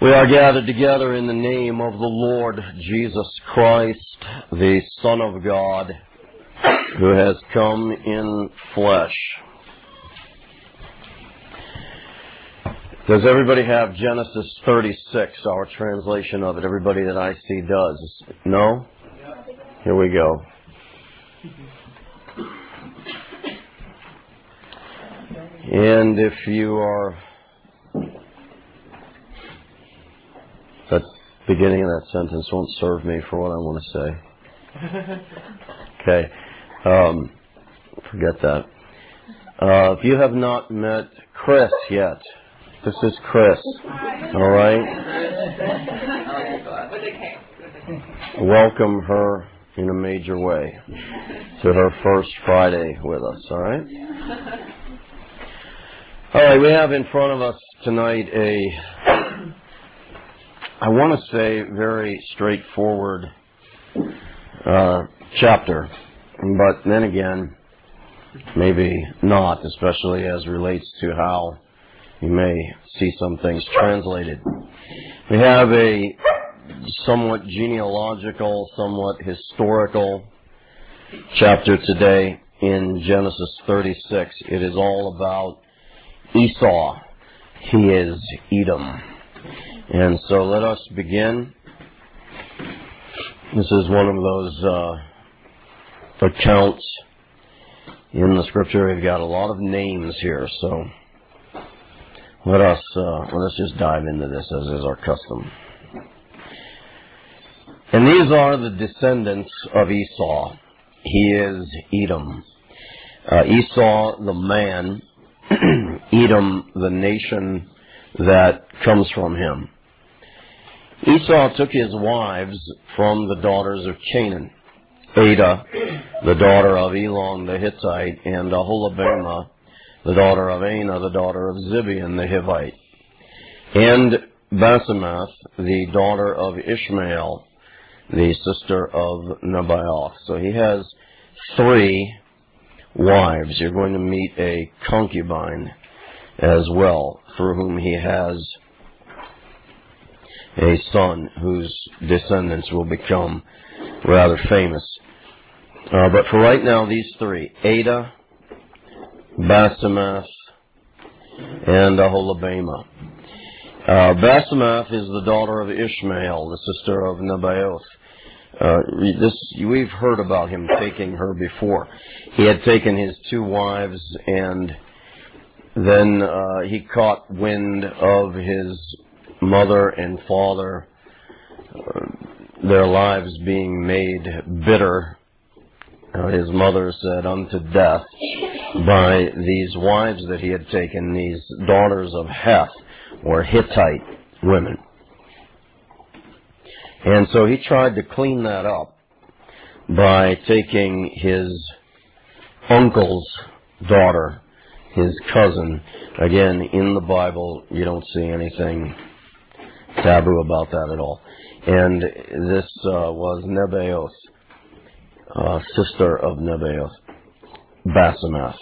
We are gathered together in the name of the Lord Jesus Christ, the Son of God, who has come in flesh. Does everybody have Genesis 36, our translation of it? Everybody that I see does. No? Here we go. And if you are... That beginning of that sentence won't serve me for what I want to say. Okay. Forget that. If you have not met Chris yet, this is Chris. All right? Welcome her in a major way to her first Friday with us. All right? All right, we have in front of us tonight I want to say, very straightforward chapter, but then again, maybe not, especially as relates to how you may see some things translated. We have a somewhat genealogical, somewhat historical chapter today in Genesis 36. It is all about Esau. He is Edom. And so let us begin. This is one of those accounts in the Scripture. We've got a lot of names here, so let us just dive into this as is our custom. And these are the descendants of Esau. He is Edom. Esau the man, Edom the nation that comes from him. Esau took his wives from the daughters of Canaan, Adah, the daughter of Elon the Hittite, and Aholibamah, the daughter of Anah, the daughter of Zibeon the Hivite, and Basemath, the daughter of Ishmael, the sister of Nebaioth. So he has 3 wives. You're going to meet a concubine as well, through whom he has a son whose descendants will become rather famous. But for right now, these 3, Adah, Basemath, and Aholibamah. Basemath is the daughter of Ishmael, the sister of Nebaioth. We've heard about him taking her before. He had taken his 2 wives, and then he caught wind of his mother and father, their lives being made bitter. His mother said, unto death, by these wives that he had taken, these daughters of Heth, or Hittite women. And so he tried to clean that up by taking his uncle's daughter, his cousin. Again, in the Bible, you don't see anything taboo about that at all. And this was Nebaioth, sister of Nebaioth, Basemath.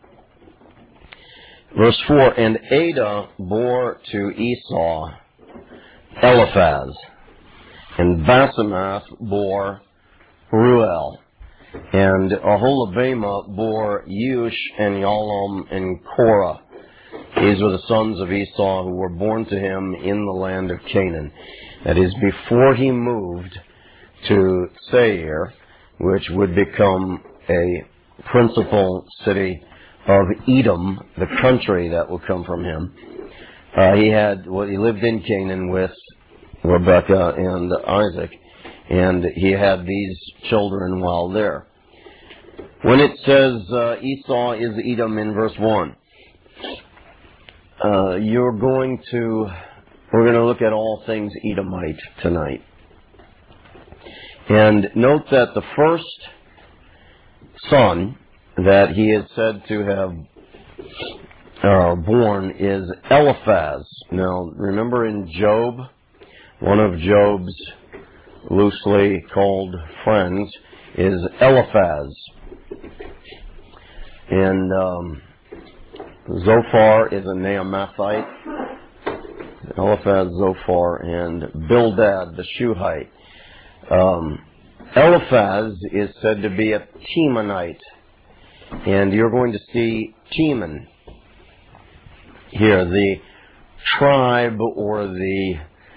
Verse 4, and Adah bore to Esau Eliphaz, and Basemath bore Ruel, and Aholibamah bore Yeush and Yalam and Korah. These were the sons of Esau who were born to him in the land of Canaan. That is, before he moved to Seir, which would become a principal city of Edom, the country that will come from him. He lived in Canaan with Rebekah and Isaac, and he had these children while there. When it says Esau is Edom in verse 1, we're going to look at all things Edomite tonight. And note that the first son that he is said to have born is Eliphaz. Now, remember in Job, one of Job's loosely called friends is Eliphaz. And Zophar is a Naamathite. Eliphaz, Zophar, and Bildad the Shuhite. Eliphaz is said to be a Temanite, and you're going to see Teman here, the tribe or the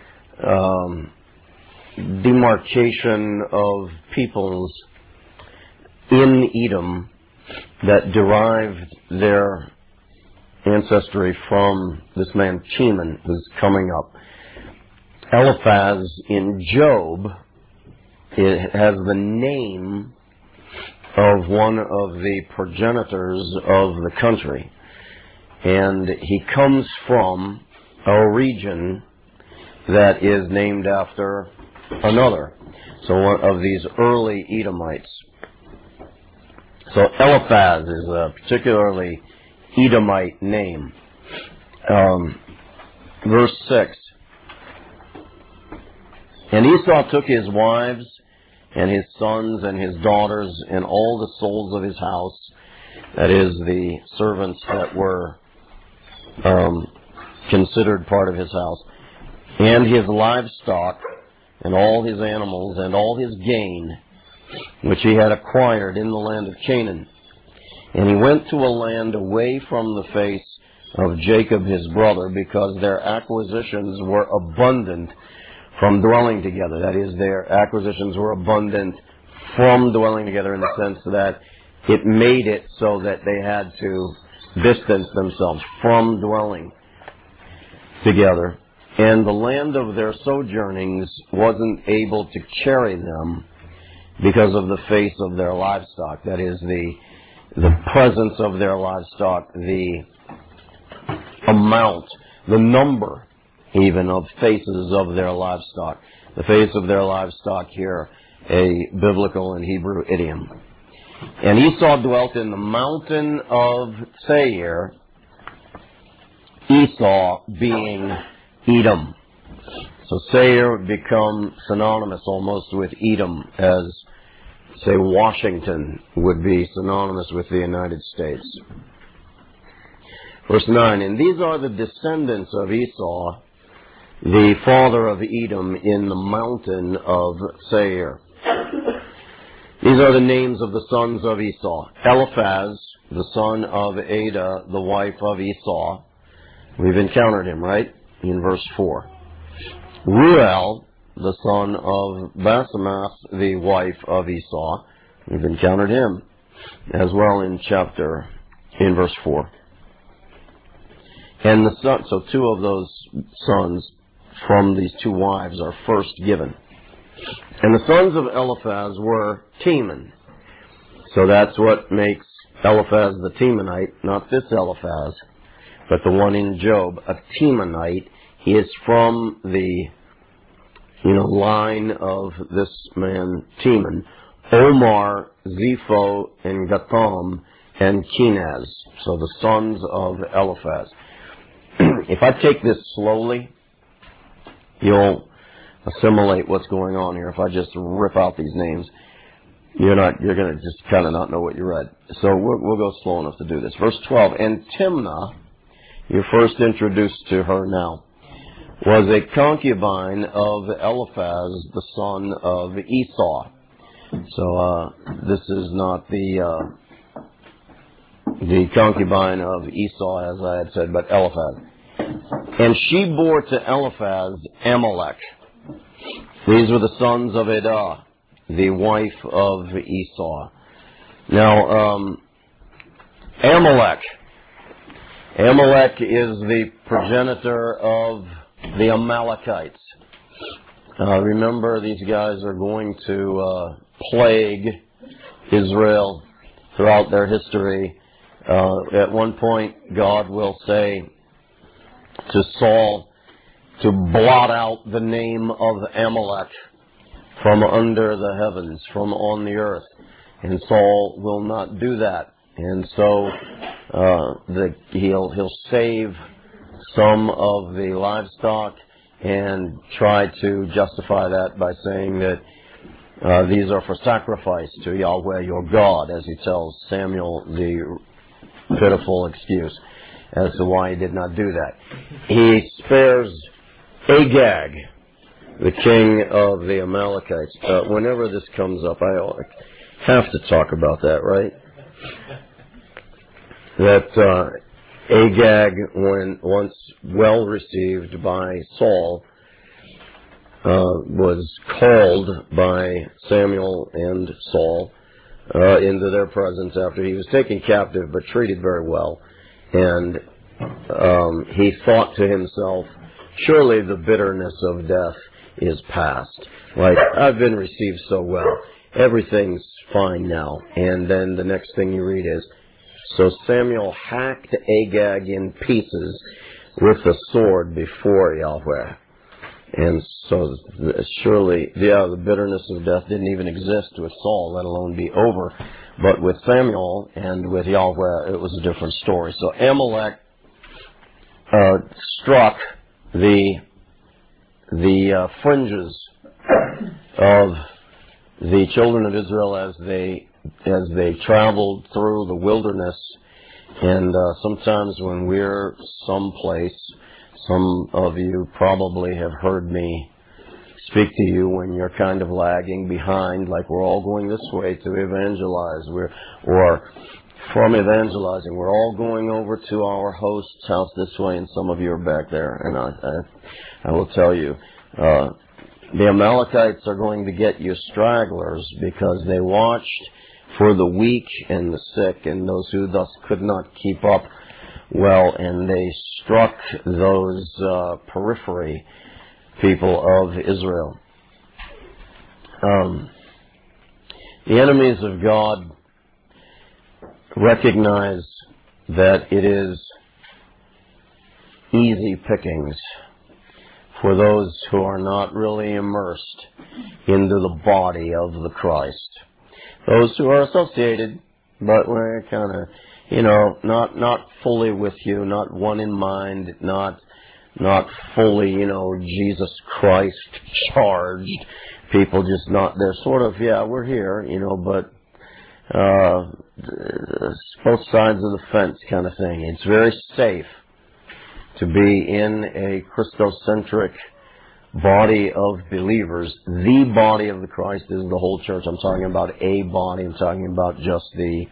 demarcation of peoples in Edom that derived their ancestry from this man Teman who's coming up. Eliphaz in Job, it has the name of one of the progenitors of the country. And he comes from a region that is named after another. So one of these early Edomites. So Eliphaz is a particularly Edomite name. Verse 6. And Esau took his wives and his sons and his daughters and all the souls of his house, that is, the servants that were considered part of his house, and his livestock and all his animals and all his gain, which he had acquired in the land of Canaan. And he went to a land away from the face of Jacob his brother, because their acquisitions were abundant from dwelling together. That is, their acquisitions were abundant from dwelling together, in the sense that it made it so that they had to distance themselves from dwelling together. And the land of their sojournings wasn't able to carry them because of the face of their livestock. That is, the presence of their livestock, the amount, the number even of faces of their livestock. The face of their livestock here, a biblical and Hebrew idiom. And Esau dwelt in the mountain of Seir, Esau being Edom. So Seir would become synonymous almost with Edom, as, say, Washington would be synonymous with the United States. Verse 9, and these are the descendants of Esau, the father of Edom, in the mountain of Seir. These are the names of the sons of Esau. Eliphaz, the son of Ada, the wife of Esau. We've encountered him, right? In verse 4. Ruel, the son of Basemath, the wife of Esau. We've encountered him as well in verse 4. And the son, so two of those sons from these two wives are first given. And the sons of Eliphaz were Teman. So that's what makes Eliphaz the Temanite, not this Eliphaz, but the one in Job, a Temanite. He is from the line of this man Teman. Omar, Zepho, and Gatam, and Kenaz. So the sons of Eliphaz. If I take this slowly, you'll assimilate what's going on here. If I just rip out these names, you're going to just kind of not know what you read. So we'll go slow enough to do this. Verse 12, and Timnah, you're first introduced to her now, was a concubine of Eliphaz, the son of Esau. So this is not the concubine of Esau, as I had said, but Eliphaz. And she bore to Eliphaz Amalek. These were the sons of Ada, the wife of Esau. Now, Amalek is the progenitor of the Amalekites. Remember, these guys are going to plague Israel throughout their history. At one point, God will say to Saul to blot out the name of Amalek from under the heavens, from on the earth. And Saul will not do that. And so he'll save some of the livestock and try to justify that by saying that these are for sacrifice to Yahweh your God, as he tells Samuel the pitiful excuse as to why he did not do that. He spares Agag, the king of the Amalekites. Whenever this comes up, I have to talk about that, right? That Agag, when once well received by Saul, was called by Samuel and Saul into their presence after he was taken captive but treated very well. And he thought to himself, surely the bitterness of death is past. Like, I've been received so well. Everything's fine now. And then the next thing you read is, so Samuel hacked Agag in pieces with the sword before Yahweh. And so surely, the bitterness of death didn't even exist with Saul, let alone be over. But with Samuel and with Yahweh, it was a different story. So Amalek struck the fringes of the children of Israel as they traveled through the wilderness. And sometimes when we're someplace, some of you probably have heard me speak to you when you're kind of lagging behind, like we're all going this way to evangelize, or from evangelizing, we're all going over to our host's house this way, and some of you are back there. And I will tell you, the Amalekites are going to get you stragglers because they watched for the weak and the sick and those who thus could not keep up well, and they struck those periphery people of Israel. The enemies of God recognize that it is easy pickings for those who are not really immersed into the body of the Christ. Those who are associated, but we're kind of, not fully with you, not one in mind, not fully, Jesus Christ charged. People just not, they're sort of, we're here, but both sides of the fence kind of thing. It's very safe to be in a Christocentric body of believers. The body of the Christ is the whole church. I'm talking about a body. I'm talking about just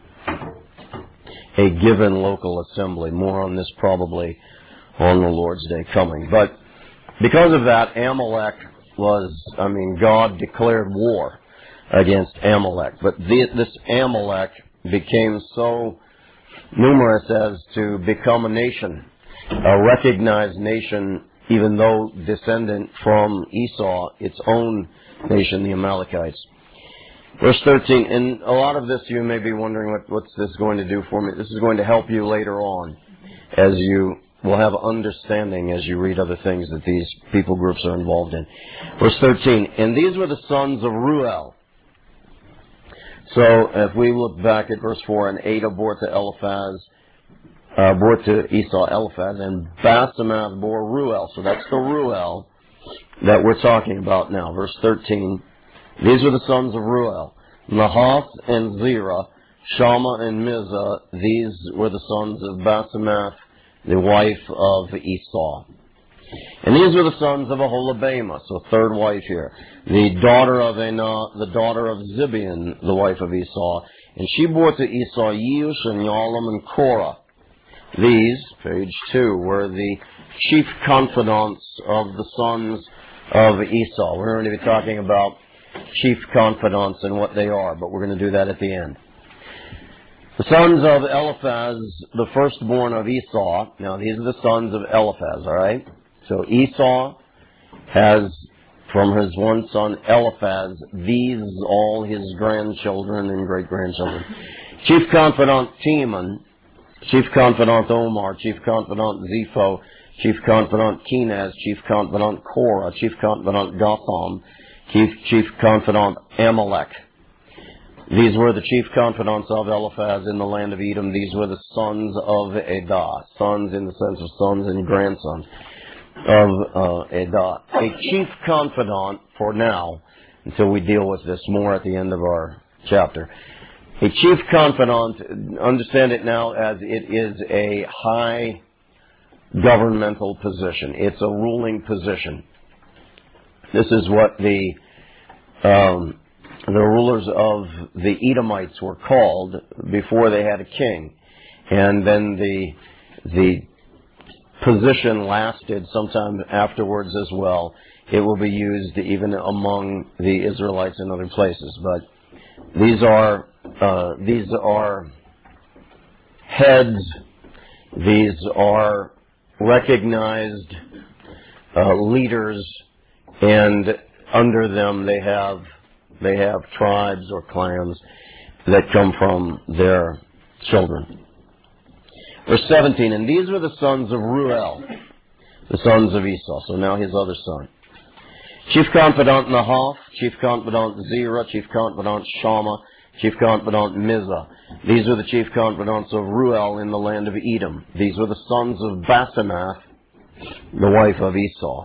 a given local assembly. More on this probably on the Lord's Day coming. But because of that, Amalek God declared war against Amalek. But this Amalek became so numerous as to become a nation, a recognized nation, even though descendant from Esau, its own nation, the Amalekites. Verse 13, and a lot of this you may be wondering, what's this going to do for me? This is going to help you later on, as you will have understanding as you read other things that these people groups are involved in. Verse 13, and these were the sons of Ruel. So if we look back at verse 4, and Ada bore to Esau Eliphaz, and Basemath bore Ruel. So that's the Ruel that we're talking about now. Verse 13, these were the sons of Ruel, Nahath and Zerah, Shammah and Mizah. These were the sons of Basemath, the wife of Esau. And these were the sons of Aholibamah, so third wife here, the daughter of Anah, the daughter of Zibeon, the wife of Esau. And she bore to Esau Yeush and Yalam and Korah. These, page 2, were the chief confidants of the sons of Esau. We're going to be talking about chief confidants and what they are, but we're going to do that at the end. The sons of Eliphaz, the firstborn of Esau. Now, these are the sons of Eliphaz, all right? So Esau has, from his one son Eliphaz, these all his grandchildren and great-grandchildren. Chief confidant Teman, chief confidant Omar, chief confidant Zepho, chief confidant Kenaz, chief confidant Korah, chief confidant Gotham, chief confidant Amalek. These were the chief confidants of Eliphaz in the land of Edom. These were the sons of Edah, sons in the sense of sons and grandsons of Edah. A chief confidant for now, until we deal with this more at the end of our chapter. A chief confidant, understand it now as it is a high governmental position. It's a ruling position. This is what the rulers of the Edomites were called before they had a king. And then the position lasted sometime afterwards as well. It will be used even among the Israelites in other places. But these are heads. These are recognized leaders, and under them they have tribes or clans that come from their children. Verse 17, and these were the sons of Ruel, the sons of Esau. So now his other son. Chief confidant Nahath, chief confidant Zerah, chief confidant Shammah, chief confidant Mizah. These were the chief confidants of Ruel in the land of Edom. These were the sons of Basemath, the wife of Esau.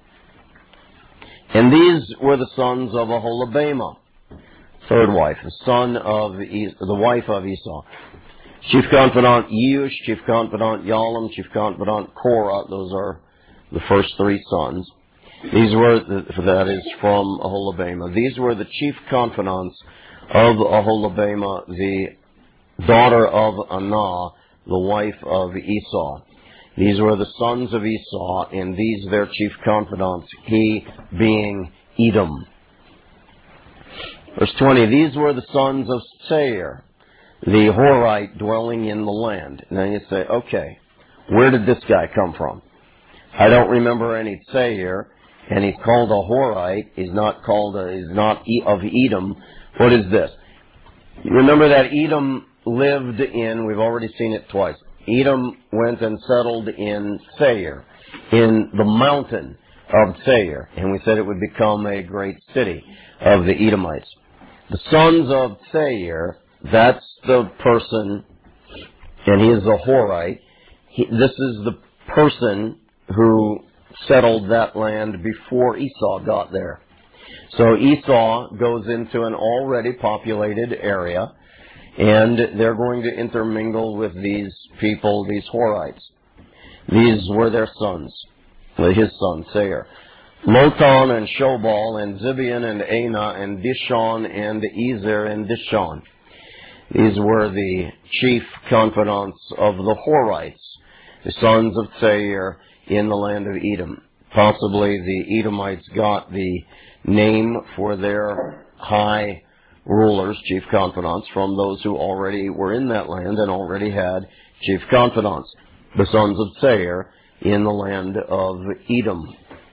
And these were the sons of Aholibamah, third wife, the wife of Esau. Chief confidant Yeush, chief confidant Yalam, chief confidant Korah. Those are the first three sons. These were, that is from Aholibamah. These were the chief confidants of Aholibamah, the daughter of Anah, the wife of Esau. These were the sons of Esau, and these their chief confidants, he being Edom. Verse 20, these were the sons of Seir, the Horite dwelling in the land. Now you say, okay, where did this guy come from? I don't remember any Seir, and he's called a Horite. He's not of Edom. What is this? You remember that Edom lived in, we've already seen it twice. Edom went and settled in Seir, in the mountain of Seir, and we said it would become a great city of the Edomites. The sons of Seir, that's the person, and he is a Horite. This is the person who settled that land before Esau got there. So Esau goes into an already populated area, and they're going to intermingle with these people, these Horites. These were their sons, his son, Seir. Lotan and Shobal and Zibeon and Anah and Dishon and Ezer and Dishon. These were the chief confidants of the Horites, the sons of Seir in the land of Edom. Possibly the Edomites got the name for their high rulers, chief confidants, from those who already were in that land and already had chief confidants, the sons of Seir in the land of Edom.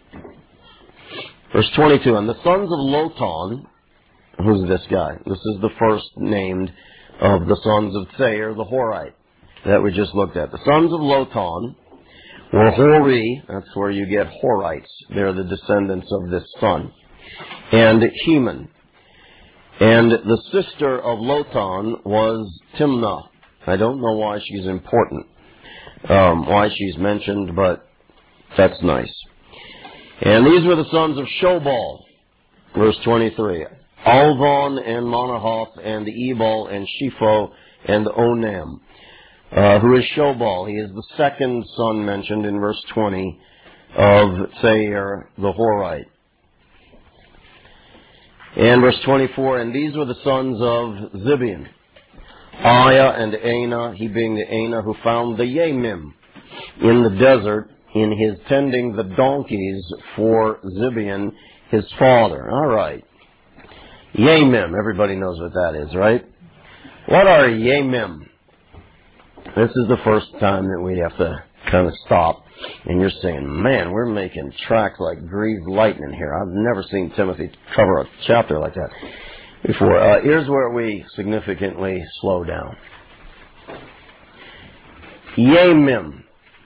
Verse 22, and the sons of Lotan, who's this guy? This is the first named of the sons of Seir, the Horite, that we just looked at. The sons of Lotan were Hori, that's where you get Horites. They're the descendants of this son. And Heman. And the sister of Lotan was Timnah. I don't know why she's important, why she's mentioned, but that's nice. And these were the sons of Shobal, verse 23. Alvon and Manahath and Ebal and Shepho and Onam. Who is Shobal? He is the second son mentioned in verse 20 of Seir the Horite. And verse 24, and these were the sons of Zibeon, Aiah and Anah, he being the Anah who found the Yamim in the desert in his tending the donkeys for Zibeon, his father. All right. Yamim, everybody knows what that is, right? What are Yamim? This is the first time that we have to kind of stop, and you're saying, man, we're making tracks like greased lightning here. I've never seen Timothy cover a chapter like that before. Here's where we significantly slow down. Yamim.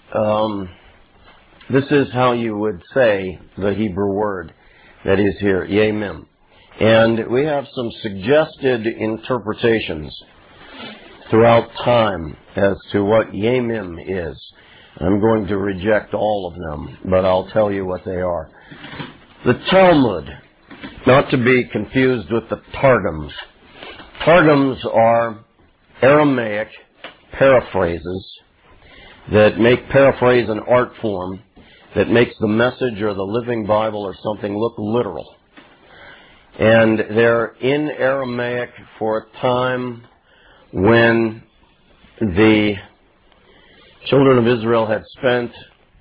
This is how you would say the Hebrew word that is here, Yamim. And we have some suggested interpretations throughout time as to what Yamim is. I'm going to reject all of them, but I'll tell you what they are. The Talmud, not to be confused with the Targums. Targums are Aramaic paraphrases that paraphrase an art form that makes the Message or the Living Bible or something look literal. And they're in Aramaic for a time when the children of Israel had spent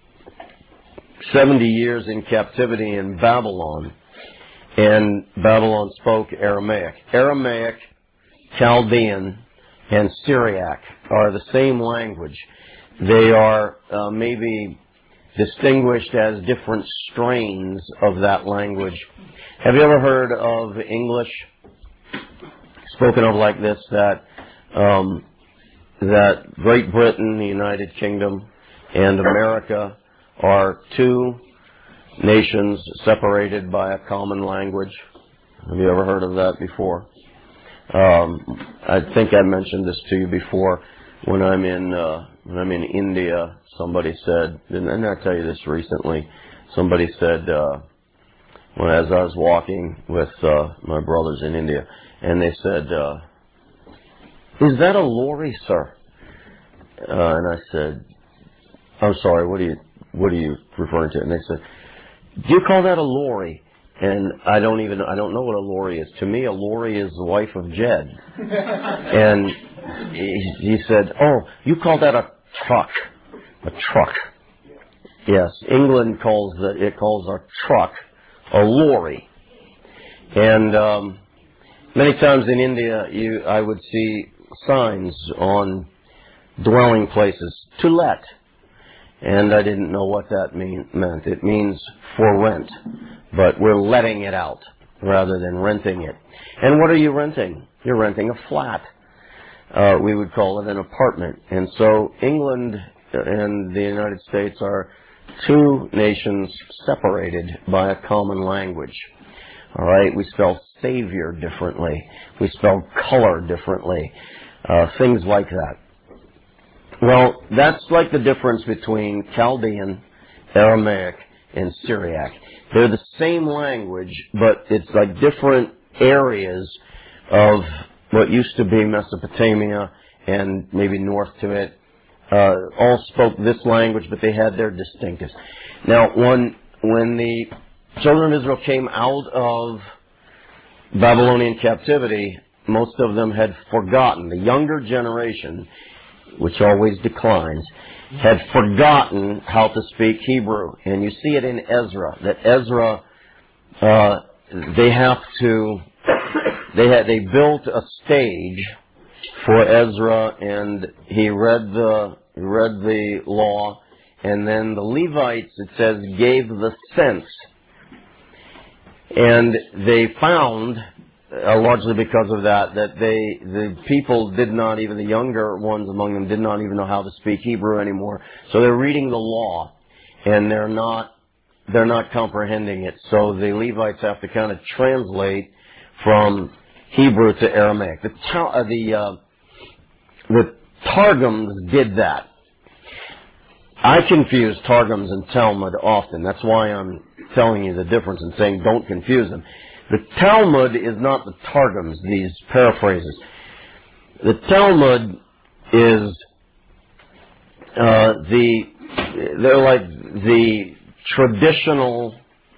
70 years in captivity in Babylon, and Babylon spoke Aramaic. Aramaic, Chaldean, and Syriac are the same language. They are maybe distinguished as different strains of that language. Have you ever heard of English spoken of like this, that Great Britain, the United Kingdom, and America are two nations separated by a common language? Have you ever heard of that before? I think I mentioned this to you before. When I'm in India, somebody said, didn't I tell you this recently? Somebody said, as I was walking with my brothers in India, and they said, "Is that a lorry, sir?" And I said, "I'm sorry, what are you referring to?" And they said, "Do you call that a lorry?" And I don't know what a lorry is. To me, a lorry is the wife of Jed. And he said, "Oh, you call that a truck." A truck. Yes, England calls a truck a lorry. And many times in India, I would see signs on dwelling places, "To let." And I didn't know what that meant. It means for rent. But we're letting it out rather than renting it. And what are you renting? You're renting a flat. We would call it an apartment. And so England and the United States are two nations separated by a common language. All right? We spell Savior differently. We spell color differently. Things like that. Well, that's like the difference between Chaldean, Aramaic, and Syriac. They're the same language, but it's like different areas of what used to be Mesopotamia and maybe north to it. All spoke this language, but they had their distinctives. Now, when the children of Israel came out of Babylonian captivity, most of them had forgotten. The younger generation, which always declines, had forgotten how to speak Hebrew. And you see it in Ezra, that Ezra, they built a stage for Ezra, and he read the law, and then the Levites, it says, gave the sense. And they found, largely because of that the people did not, even the younger ones among them, did not even know how to speak Hebrew anymore. So they're reading the law, and they're not comprehending it. So the Levites have to kind of translate from Hebrew to Aramaic. The Targums did that. I confuse Targums and Talmud often. That's why I'm telling you the difference and saying don't confuse them. The Talmud is not the Targums, these paraphrases. The Talmud is they're like the traditional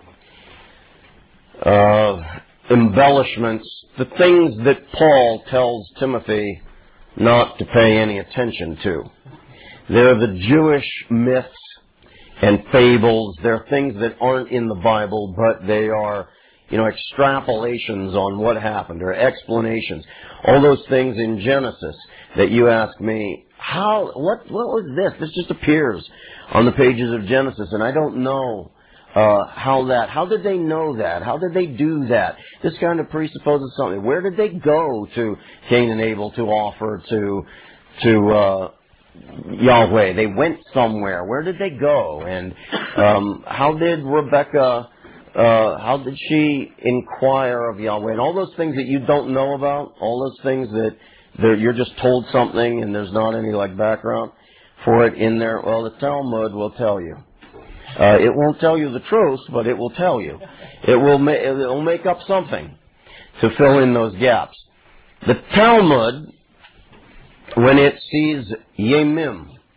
embellishments, the things that Paul tells Timothy not to pay any attention to. They're the Jewish myths and fables. They're things that aren't in the Bible, but they are, extrapolations on what happened, or explanations. All those things in Genesis that you ask me, what was this? This just appears on the pages of Genesis, and I don't know how did they know that? How did they do that? This kind of presupposes something. Where did they go to Cain and Abel to offer to Yahweh? They went somewhere. Where did they go? And how did Rebecca, how did she inquire of Yahweh? And all those things that you don't know about, all those things that you're just told something and there's not any background for it in there. Well, the Talmud will tell you. It won't tell you the truth, but it will tell you. It will make up something to fill in those gaps. The Talmud, when it sees Yemim,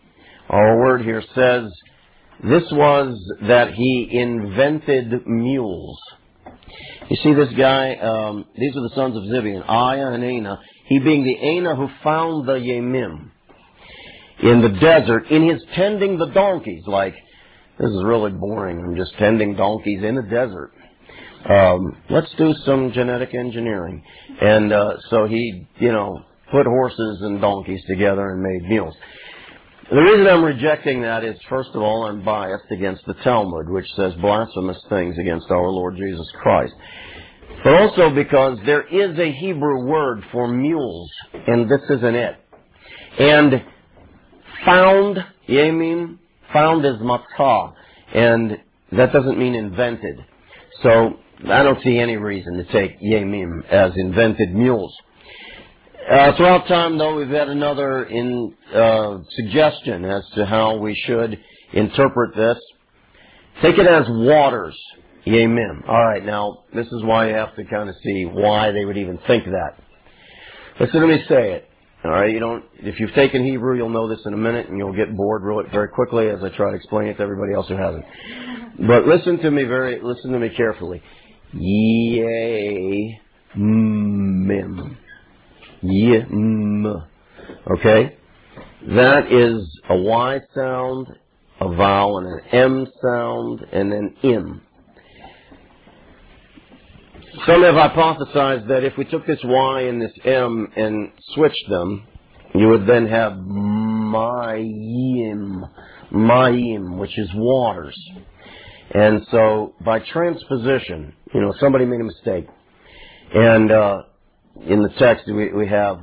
Our word here says this was that he invented mules. You see this guy, these are the sons of Zibeon, Aiah and Anah, he being the Anah who found the Yemim in the desert in his tending the donkeys. Like, this is really boring, I'm just tending donkeys in the desert. Let's do some genetic engineering. And so he, put horses and donkeys together and made mules. The reason I'm rejecting that is, first of all, I'm biased against the Talmud, which says blasphemous things against our Lord Jesus Christ. But also because there is a Hebrew word for mules, and this isn't it. And found, yemim, found is matzah, and that doesn't mean invented. So I don't see any reason to take yemim as invented mules. Throughout time, though, we've had another suggestion as to how we should interpret this. Take it as waters, yemim. All right, now, this is why you have to kind of see why they would even think that. Listen to me say it. All right, if you've taken Hebrew, you'll know this in a minute, and you'll get bored very quickly as I try to explain it to everybody else who hasn't. But listen to me carefully. Yemim. Yim. Okay? That is a Y sound, a vowel, and an M sound, and an im. Some have hypothesized that if we took this Y and this M and switched them, you would then have mayim, which is waters. And so, by transposition, somebody made a mistake. And in the text, we have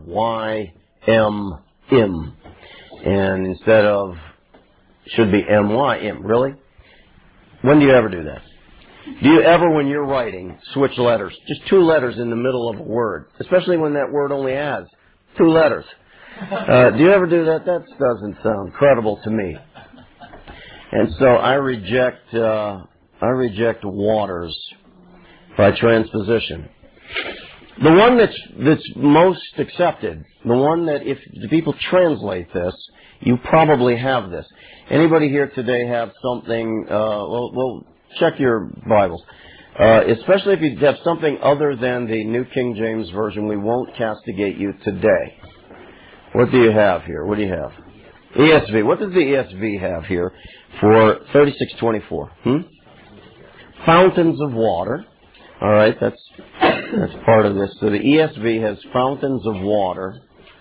Y-M-im. And instead of, should be M-Y-im. Really? When do you ever do that? Do you ever, when you're writing, switch letters? Just 2 letters in the middle of a word. Especially when that word only has 2 letters. Do you ever do that? That doesn't sound credible to me. And so I reject waters by transposition. The one that's most accepted, the one that if the people translate this, you probably have this. Anybody here today have something, well, check your Bibles. Especially if you have something other than the New King James Version, we won't castigate you today. What do you have here? What do you have? ESV. What does the ESV have here for 3624? Fountains of water. All right, that's part of this. So the ESV has fountains of water.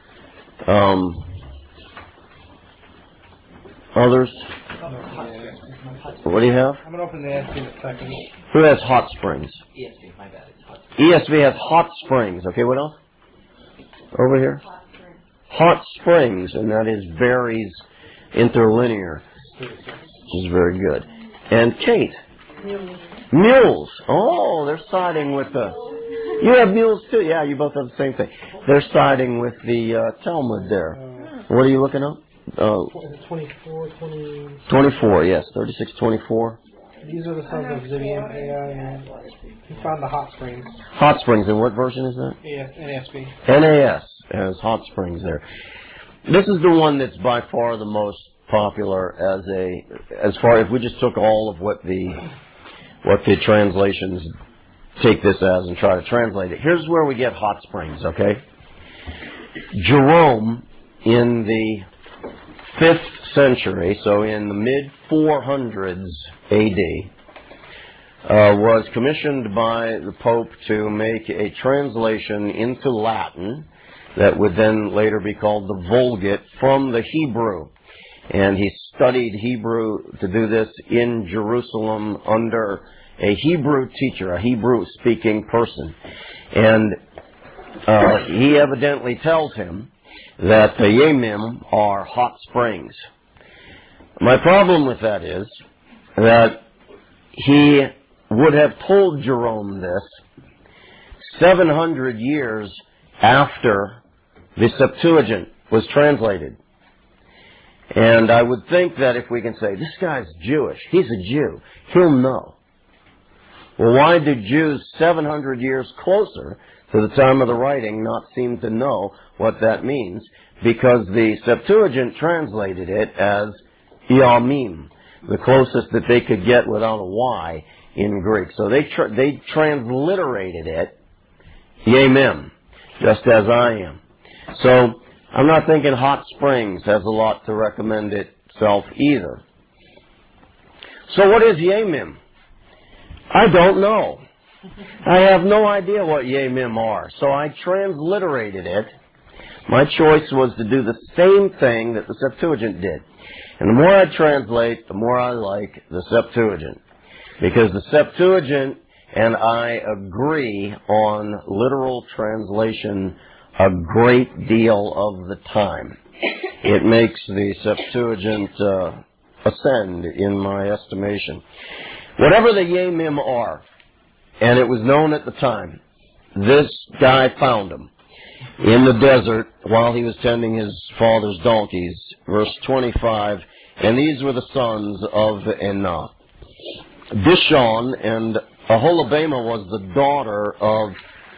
Others? What do you have? I'm going to open the ESV in a second. Who has hot springs? ESV, my bad. It's hot springs. ESV has hot springs. Okay, what else? Over here? Hot springs, and that is Barry's interlinear. Which is very good. And Kate? Mules. Oh, they're siding with the... You have mules too? Yeah, you both have the same thing. They're siding with the Talmud there. What are you looking up? 24, 24, yes. 3624. These are the sons of Zibeon, and he found the hot springs. Hot springs, and what version is that? NASB. NAS has hot springs there. This is the one that's by far the most popular as far if we just took all of what the translations take this as and try to translate it. Here's where we get hot springs, okay? Jerome in the 5th century, so in the mid-400s A.D., was commissioned by the Pope to make a translation into Latin that would then later be called the Vulgate from the Hebrew. And he studied Hebrew to do this in Jerusalem under a Hebrew teacher, a Hebrew-speaking person. And he evidently tells him that the Yemim are hot springs. My problem with that is that he would have told Jerome this 700 years after the Septuagint was translated. And I would think that if we can say, this guy's Jewish, he's a Jew, he'll know. Well, why do Jews 700 years closer to the time of the writing not seem to know what that means? Because the Septuagint translated it as Yamim, the closest that they could get without a Y in Greek. So they transliterated it, Yamim, just as I am. So I'm not thinking Hot Springs has a lot to recommend itself either. So what is Yamim? I don't know. I have no idea what Yamim are. So I transliterated it. My choice was to do the same thing that the Septuagint did. And the more I translate, the more I like the Septuagint. Because the Septuagint and I agree on literal translation a great deal of the time. It makes the Septuagint ascend in my estimation. Whatever the Yamim are, and it was known at the time, this guy found them in the desert while he was tending his father's donkeys. Verse 25, and these were the sons of Enah. Dishon, and Aholibamah was the daughter of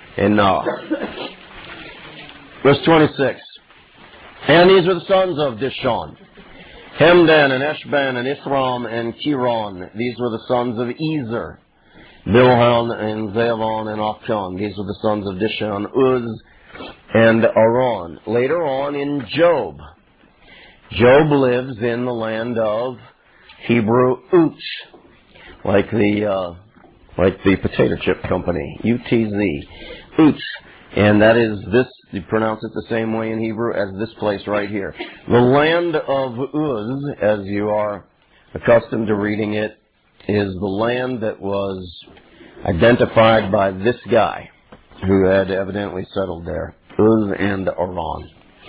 Enah. Verse 26, and these were the sons of Dishon. Hemdan and Eshban and Ithram and Kiron. These were the sons of Ezer. Bilhan and Zevon and Akan. These were the sons of Dishon, Uz and Aran. Later on in Job. Job lives in the land of Hebrew Utz, like the potato chip company, UTZ, Utz. And that is this, you pronounce it the same way in Hebrew as this place right here. The land of Uz, as you are accustomed to reading it, is the land that was identified by this guy who had evidently settled there, Uz and Aran.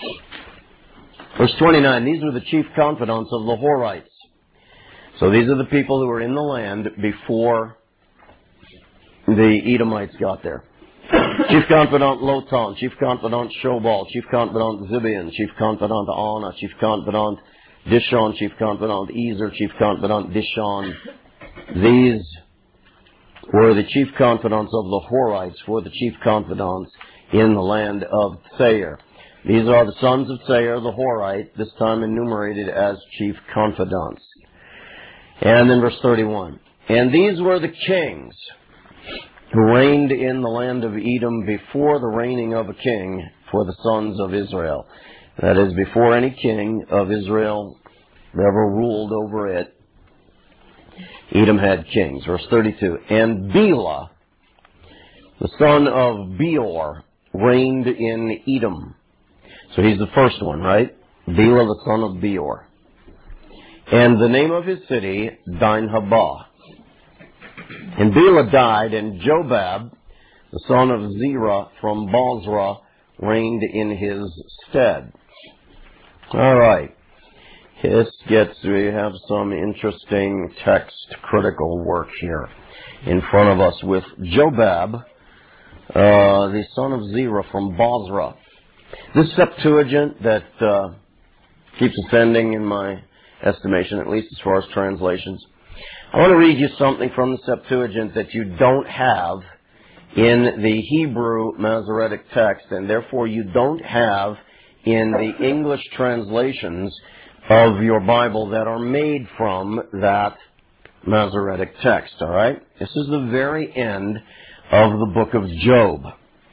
Verse 29, these were the chief confidants of the Horites. So these are the people who were in the land before the Edomites got there. Chief confidant Lotan, chief confidant Shobal, chief confidant Zibeon, chief confidant Anna, chief confidant Dishon, chief confidant Ezer, chief confidant Dishon. These were the chief confidants of the Horites for the chief confidants in the land of Seir. These are the sons of Seir, the Horite, this time enumerated as chief confidants. And then verse 31. And these were the kings who reigned in the land of Edom before the reigning of a king for the sons of Israel. That is, before any king of Israel ever ruled over it, Edom had kings. Verse 32. And Bela, the son of Beor, reigned in Edom. So he's the first one, right? Bela, the son of Beor. And the name of his city, Dinhabah. And Bela died, and Jobab, the son of Zerah from Bozrah, reigned in his stead. All right. We have some interesting text critical work here in front of us with Jobab, the son of Zerah from Bozrah. This Septuagint that keeps ascending in my estimation, at least as far as translations. I want to read you something from the Septuagint that you don't have in the Hebrew Masoretic text, and therefore you don't have in the English translations of your Bible that are made from that Masoretic text, all right? This is the very end of the book of Job.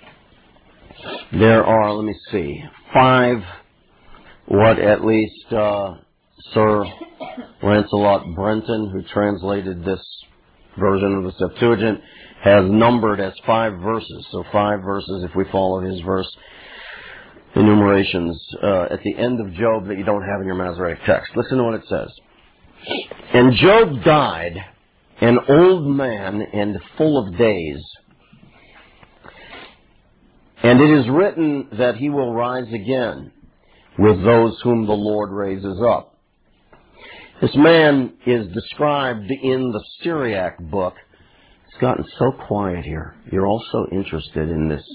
There are, let me see, 5, at least Sir Lancelot Brenton, who translated this version of the Septuagint, has numbered as 5 verses. So 5 verses, if we follow his verse enumerations at the end of Job that you don't have in your Masoretic text. Listen to what it says. And Job died, an old man and full of days. And it is written that he will rise again with those whom the Lord raises up. This man is described in the Syriac book. It's gotten so quiet here. You're all so interested in this.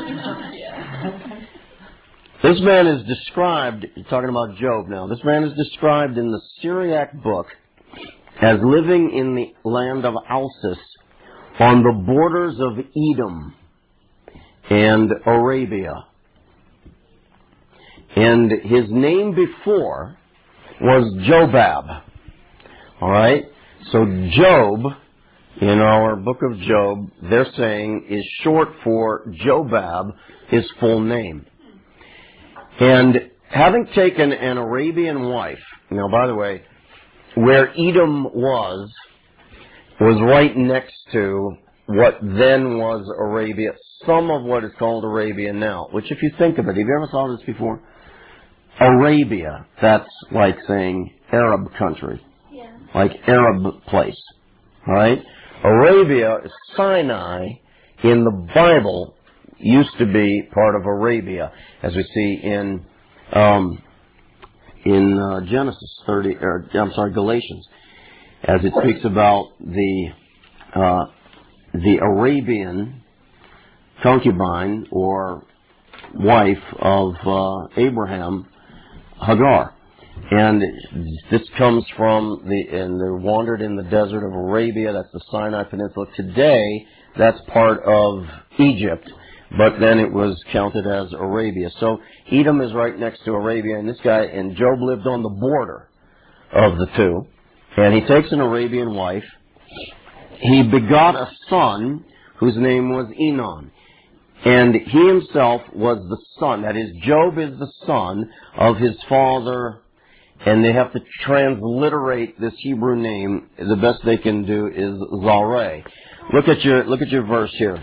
This man is described, you're talking about Job now, this man is described in the Syriac book as living in the land of Alsis on the borders of Edom and Arabia. And his name before, was Jobab. All right? So Job, in our book of Job, they're saying is short for Jobab, his full name. And having taken an Arabian wife, now by the way, where Edom was right next to what then was Arabia, some of what is called Arabia now, which if you think of it, have you ever saw this before? Arabia, that's like saying Arab country, like Arab place, right? Arabia, Sinai, in the Bible, used to be part of Arabia, as we see in Genesis 30, Galatians, as it speaks about the Arabian concubine or wife of Abraham, Hagar. And this comes from and they wandered in the desert of Arabia, that's the Sinai Peninsula. Today, that's part of Egypt, but then it was counted as Arabia. So Edom is right next to Arabia, and and Job lived on the border of the two. And he takes an Arabian wife. He begot a son whose name was Enon. And he himself was the son, that is, Job is the son of his father, and they have to transliterate this Hebrew name. The best they can do is Zareh. Look at your verse here.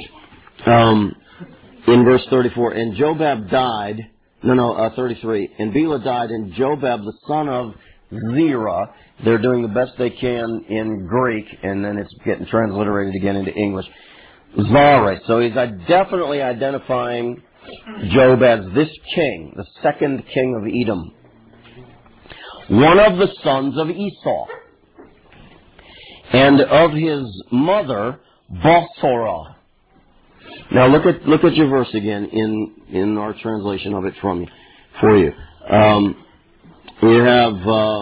In verse 34, and Jobab died, 33, and Bela died, and Jobab, the son of Zerah, they're doing the best they can in Greek, and then it's getting transliterated again into English. Zareh. So he's definitely identifying Job as this king, the second king of Edom. One of the sons of Esau. And of his mother, Bosorah. Now look at your verse again in our translation of it for you. We have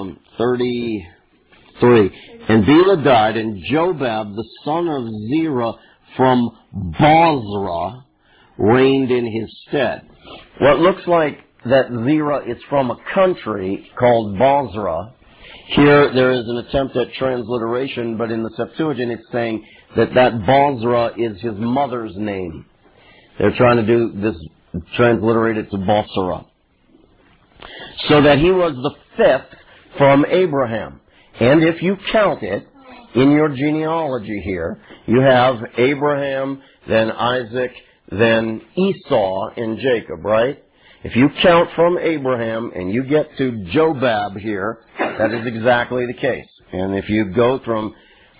33. And Bela died, and Jobab, the son of Zerah from Bozrah, reigned in his stead. Well, it looks like that Zerah is from a country called Bozrah. Here there is an attempt at transliteration, but in the Septuagint it's saying that Bozrah is his mother's name. They're trying to do this, transliterate it to Bozrah. So that he was the fifth from Abraham. And if you count it, in your genealogy here, you have Abraham, then Isaac, then Esau, and Jacob, right? If you count from Abraham and you get to Jobab here, that is exactly the case. And if you go from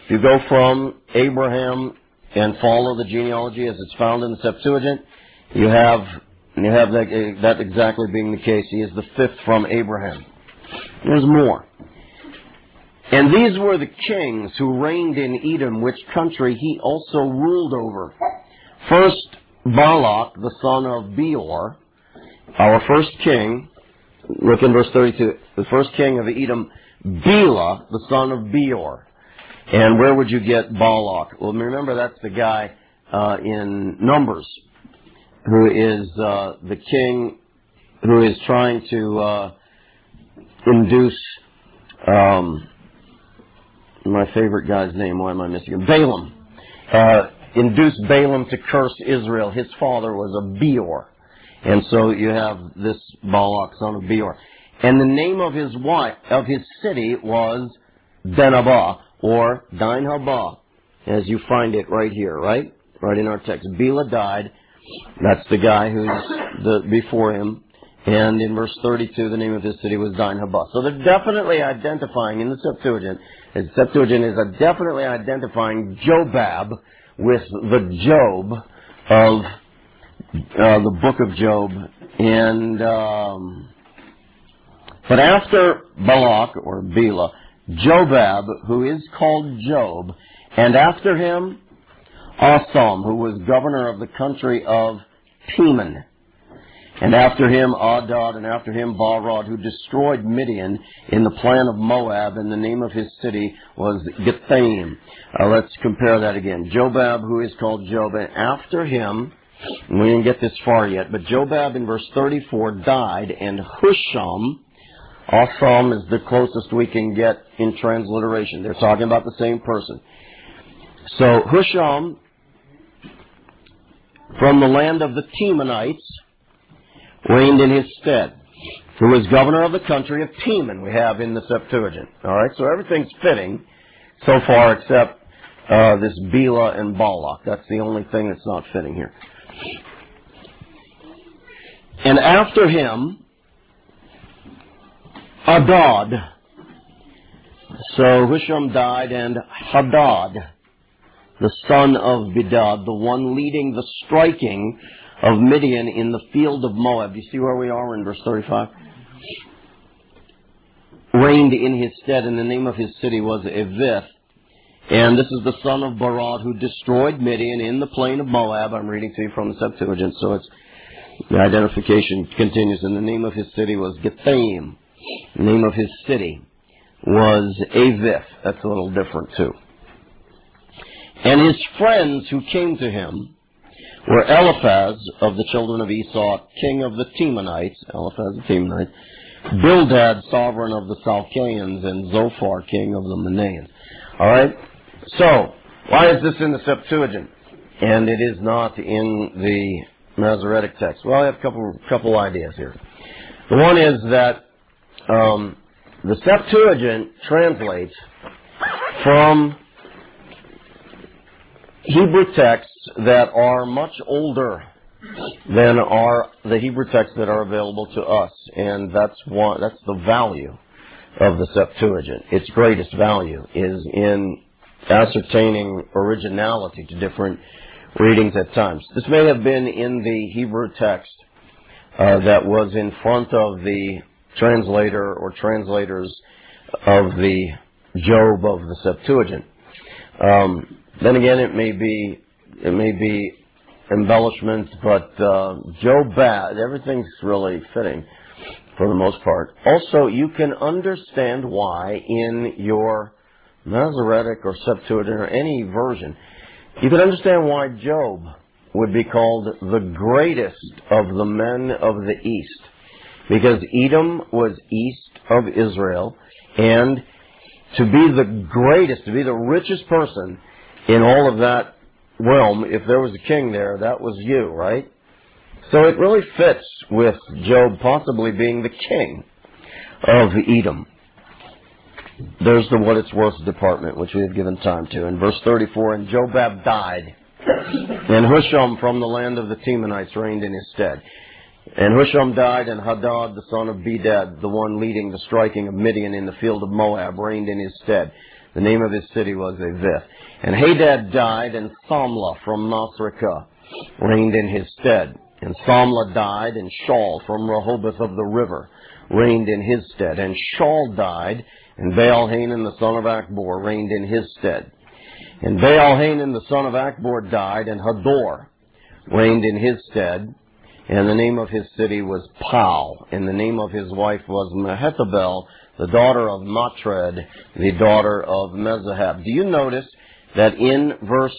Abraham and follow the genealogy as it's found in the Septuagint, you have that exactly being the case. He is the fifth from Abraham. There's more. And these were the kings who reigned in Edom, which country he also ruled over. First, Balak, the son of Beor, our first king. Look in verse 32. The first king of Edom, Bela, the son of Beor. And where would you get Balak? Well, remember that's the guy in Numbers who is the king who is trying to induce my favorite guy's name. Why am I missing him? Balaam. Induced Balaam to curse Israel. His father was a Beor. And so you have this Balak, son of Beor. And the name of his city was Dinhabah, or Dinhabah, as you find it right here, right? Right in our text. Bela died. That's the guy who's before him. And in verse 32, the name of his city was Dinhabah. So they're definitely identifying in the Septuagint. The Septuagint is definitely identifying Jobab with the Job of the book of Job. And but after Balak or Bela, Jobab, who is called Job, and after him Asam, who was governor of the country of Teman. And after him, Adad, and after him, Barad, who destroyed Midian in the plan of Moab, and the name of his city was Gethaim. Let's compare that again. Jobab, who is called Job, and after him, we didn't get this far yet, but Jobab in verse 34 died, and Husham, Otham is the closest we can get in transliteration. They're talking about the same person. So Husham, from the land of the Temanites, reigned in his stead, who was governor of the country of Teman, we have in the Septuagint. All right, so everything's fitting so far except this Bela and Balak. That's the only thing that's not fitting here. And after him, Hadad. So Husham died, and Hadad, the son of Bedad, the one leading the striking of Midian in the field of Moab. Do you see where we are in verse 35? Reigned in his stead, and the name of his city was Avith. And this is the son of Barad, who destroyed Midian in the plain of Moab. I'm reading to you from the Septuagint, so it's the identification continues. And the name of his city was Gethaim. The name of his city was Avith. That's a little different too. And his friends who came to him were Eliphaz of the children of Esau, king of the Temanites, Eliphaz the Temanite, Bildad, sovereign of the Salcaeans, and Zophar, king of the Manaeans. All right? So, why is this in the Septuagint and it is not in the Masoretic text? Well, I have a couple ideas here. The one is that the Septuagint translates from Hebrew texts that are much older than are the Hebrew texts that are available to us, and that's the value of the Septuagint. Its greatest value is in ascertaining originality to different readings at times. This may have been in the Hebrew text that was in front of the translator or translators of the Job of the Septuagint. Then again, it may be embellishment, but Job, everything's really fitting for the most part. Also, you can understand why in your Masoretic or Septuagint or any version, you can understand why Job would be called the greatest of the men of the East. Because Edom was east of Israel, and to be the greatest, to be the richest person in all of that realm, if there was a king there, that was you, right? So it really fits with Job possibly being the king of Edom. There's the what it's worth department, which we have given time to. In verse 34, and Jobab died, and Husham from the land of the Temanites reigned in his stead. And Husham died, and Hadad, the son of Bedad, the one leading the striking of Midian in the field of Moab, reigned in his stead. The name of his city was Avith. And Hadad died, and Samlah from Masrekah reigned in his stead. And Samlah died, and Shaul from Rehoboth of the river reigned in his stead. And Shaul died, and Baal-Hanan the son of Akbor reigned in his stead. And Baal-Hanan the son of Akbor died, and Hador reigned in his stead. And the name of his city was Pal, and the name of his wife was Mehetabel, the daughter of Matred, the daughter of Mezahab. Do you notice that in verse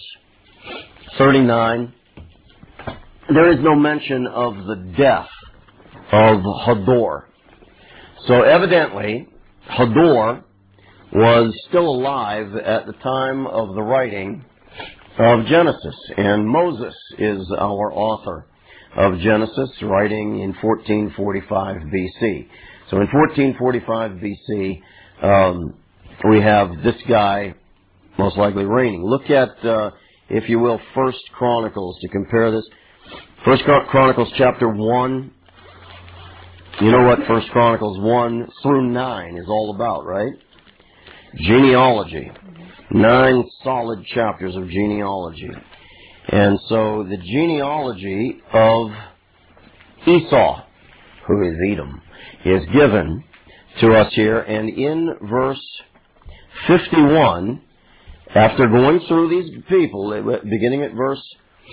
39, there is no mention of the death of Hador? So evidently, Hador was still alive at the time of the writing of Genesis, and Moses is our author of Genesis, writing in 1445 BC. So in 1445 BC, we have this guy most likely reigning. Look at, if you will, 1 Chronicles to compare this. 1 Chronicles chapter 1. You know what 1 Chronicles 1 through 9 is all about, right? Genealogy. 9 solid chapters of genealogy. And so the genealogy of Esau, who is Edom, is given to us here. And in verse 51, after going through these people, beginning at verse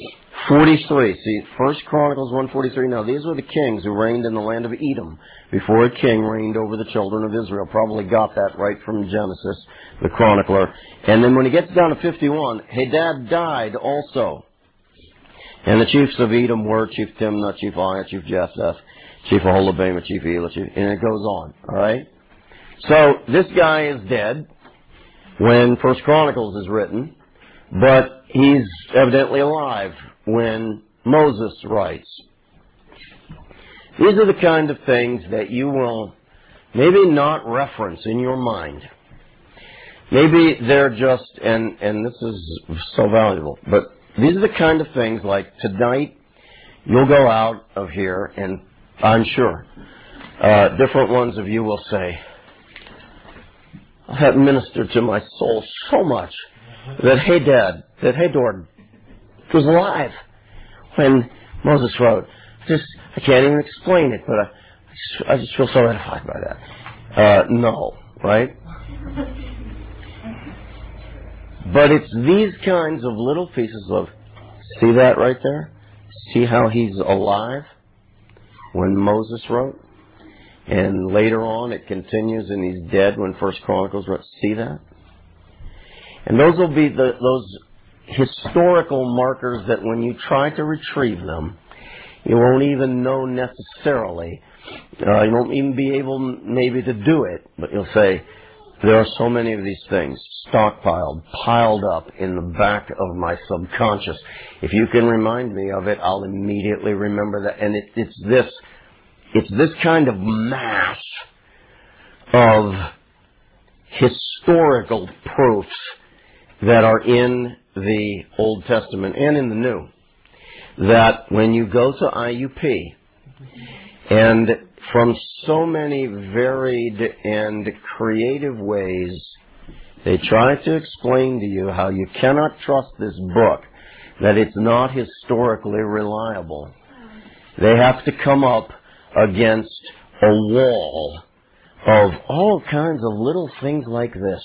43, see, 1 Chronicles 1:43. Now, these were the kings who reigned in the land of Edom before a king reigned over the children of Israel. Probably got that right from Genesis, the chronicler. And then when he gets down to 51, Hadad died also. And the chiefs of Edom were Chief Timnah, Chief Aiah, Chief Japheth, Chief of Holobama, Chief of Elah, and it goes on, all right? So this guy is dead when First Chronicles is written, but he's evidently alive when Moses writes. These are the kind of things that you will maybe not reference in your mind. Maybe they're just, and this is so valuable, but these are the kind of things like tonight you'll go out of here and I'm sure different ones of you will say, that ministered to my soul so much that, hey, Dad, hey, Jordan, it was alive when Moses wrote. I can't even explain it, but I just feel so edified by that. No, right? But it's these kinds of little pieces of, see that right there? See how he's alive when Moses wrote? And later on it continues and he's dead when First Chronicles wrote. See that? And those will be those historical markers that when you try to retrieve them, you won't even know necessarily. You won't even be able maybe to do it, but you'll say, there are so many of these things stockpiled, piled up in the back of my subconscious. If you can remind me of it, I'll immediately remember that. And it's this kind of mass of historical proofs that are in the Old Testament and in the New, that when you go to IUP, and from so many varied and creative ways, they try to explain to you how you cannot trust this book, that it's not historically reliable. They have to come up against a wall of all kinds of little things like this,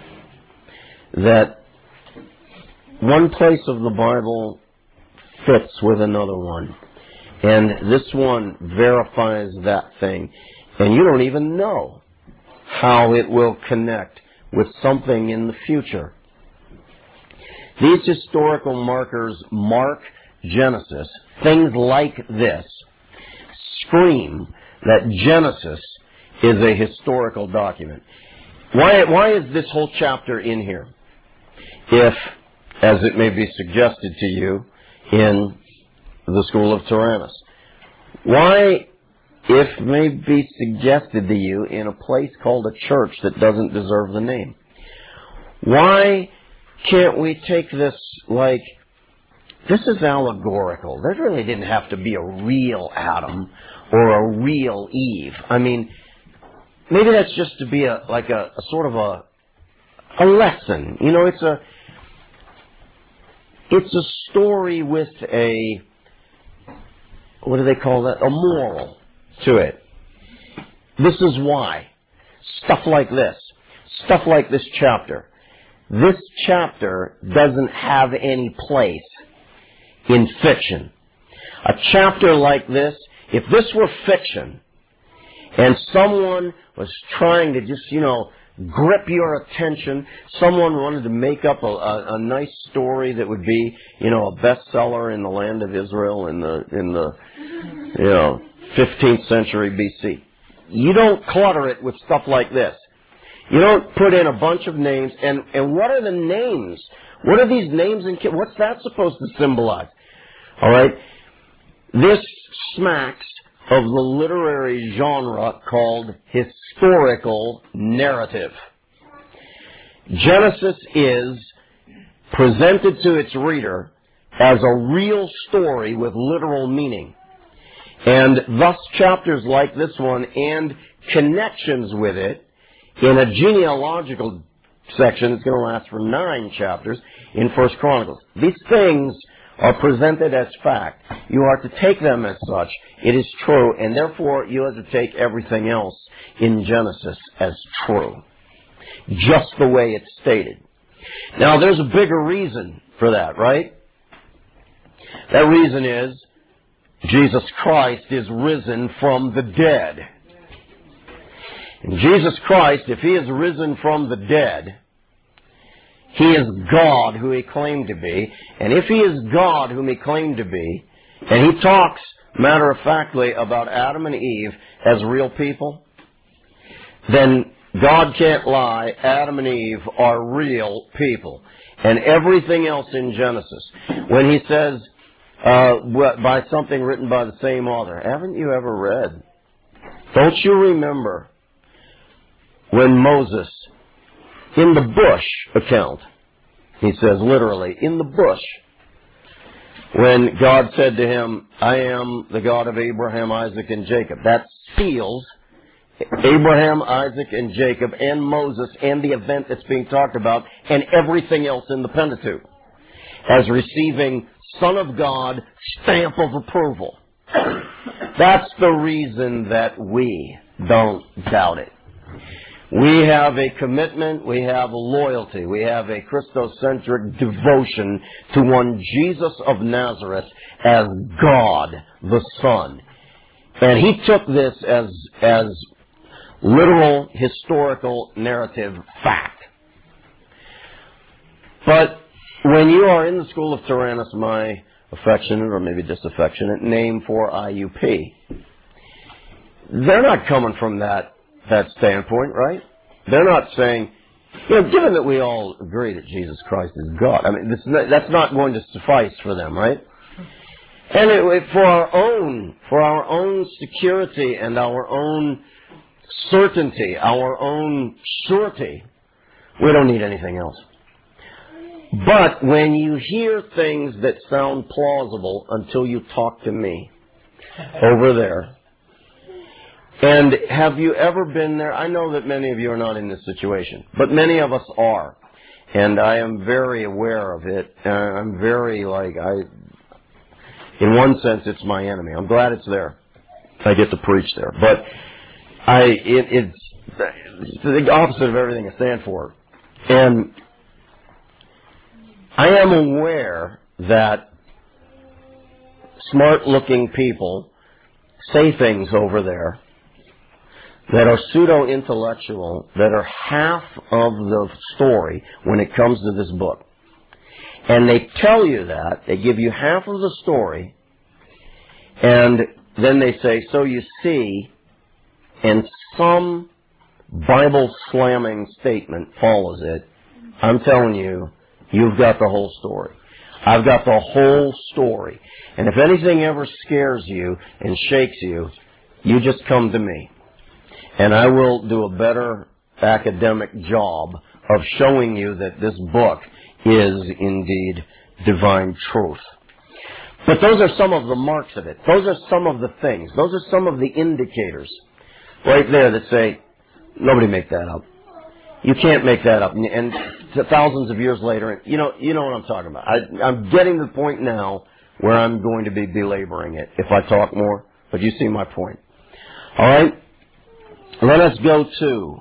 that one place of the Bible fits with another one. And this one verifies that thing. And you don't even know how it will connect with something in the future. These historical markers mark Genesis. Things like this scream that Genesis is a historical document. Why is this whole chapter in here? If, as it may be suggested to you in the School of Tyrannus, why, if may be suggested to you in a place called a church that doesn't deserve the name, why can't we take this like, this is allegorical. There really didn't have to be a real Adam or a real Eve. I mean, maybe that's just to be a sort of a lesson. You know, it's a story with a, what do they call that? A moral to it. This is why. Stuff like this chapter. This chapter doesn't have any place in fiction. A chapter like this, if this were fiction, and someone was trying to just, grip your attention, someone wanted to make up a nice story that would be, a bestseller in the land of Israel in the 15th century BC. You don't clutter it with stuff like this. You don't put in a bunch of names, and what are the names? What are these names and what's that supposed to symbolize? All right? This smacks of the literary genre called historical narrative. Genesis is presented to its reader as a real story with literal meaning. And thus chapters like this one and connections with it in a genealogical section that's going to last for 9 chapters in First Chronicles. These things are presented as fact. You are to take them as such. It is true, and therefore you are to take everything else in Genesis as true, just the way it's stated. Now, there's a bigger reason for that, right? That reason is Jesus Christ is risen from the dead. And Jesus Christ, if He is risen from the dead, He is God who He claimed to be. And if He is God whom He claimed to be, and He talks matter-of-factly about Adam and Eve as real people, then God can't lie. Adam and Eve are real people. And everything else in Genesis, when he says, by something written by the same author, haven't you ever read? Don't you remember when Moses, in the bush account, he says literally, in the bush, when God said to him, I am the God of Abraham, Isaac, and Jacob. That seals Abraham, Isaac, and Jacob, and Moses, and the event that's being talked about, and everything else in the Pentateuch, as receiving Son of God, stamp of approval. That's the reason that we don't doubt it. We have a commitment, we have a loyalty, we have a Christocentric devotion to one Jesus of Nazareth as God the Son. And he took this as literal, historical, narrative fact. But when you are in the school of Tyrannus, my affectionate or maybe disaffectionate name for IUP, they're not coming from that standpoint, right? They're not saying, given that we all agree that Jesus Christ is God, I mean, that's not going to suffice for them, right? And for our own security and our own certainty, our own surety, we don't need anything else. But when you hear things that sound plausible until you talk to me over there, and have you ever been there? I know that many of you are not in this situation, but many of us are. And I am very aware of it. I'm very, in one sense, it's my enemy. I'm glad it's there. I get to preach there. But it's the opposite of everything I stand for. And I am aware that smart-looking people say things over there that are pseudo-intellectual, that are half of the story when it comes to this book. And they tell you that, they give you half of the story, and then they say, so you see, and some Bible-slamming statement follows it. I'm telling you, you've got the whole story. I've got the whole story. And if anything ever scares you and shakes you, you just come to me. And I will do a better academic job of showing you that this book is indeed divine truth. But those are some of the marks of it. Those are some of the things. Those are some of the indicators right there that say, nobody make that up. You can't make that up. And thousands of years later, you know what I'm talking about. I'm getting to the point now where I'm going to be belaboring it if I talk more. But you see my point. All right? Let us go to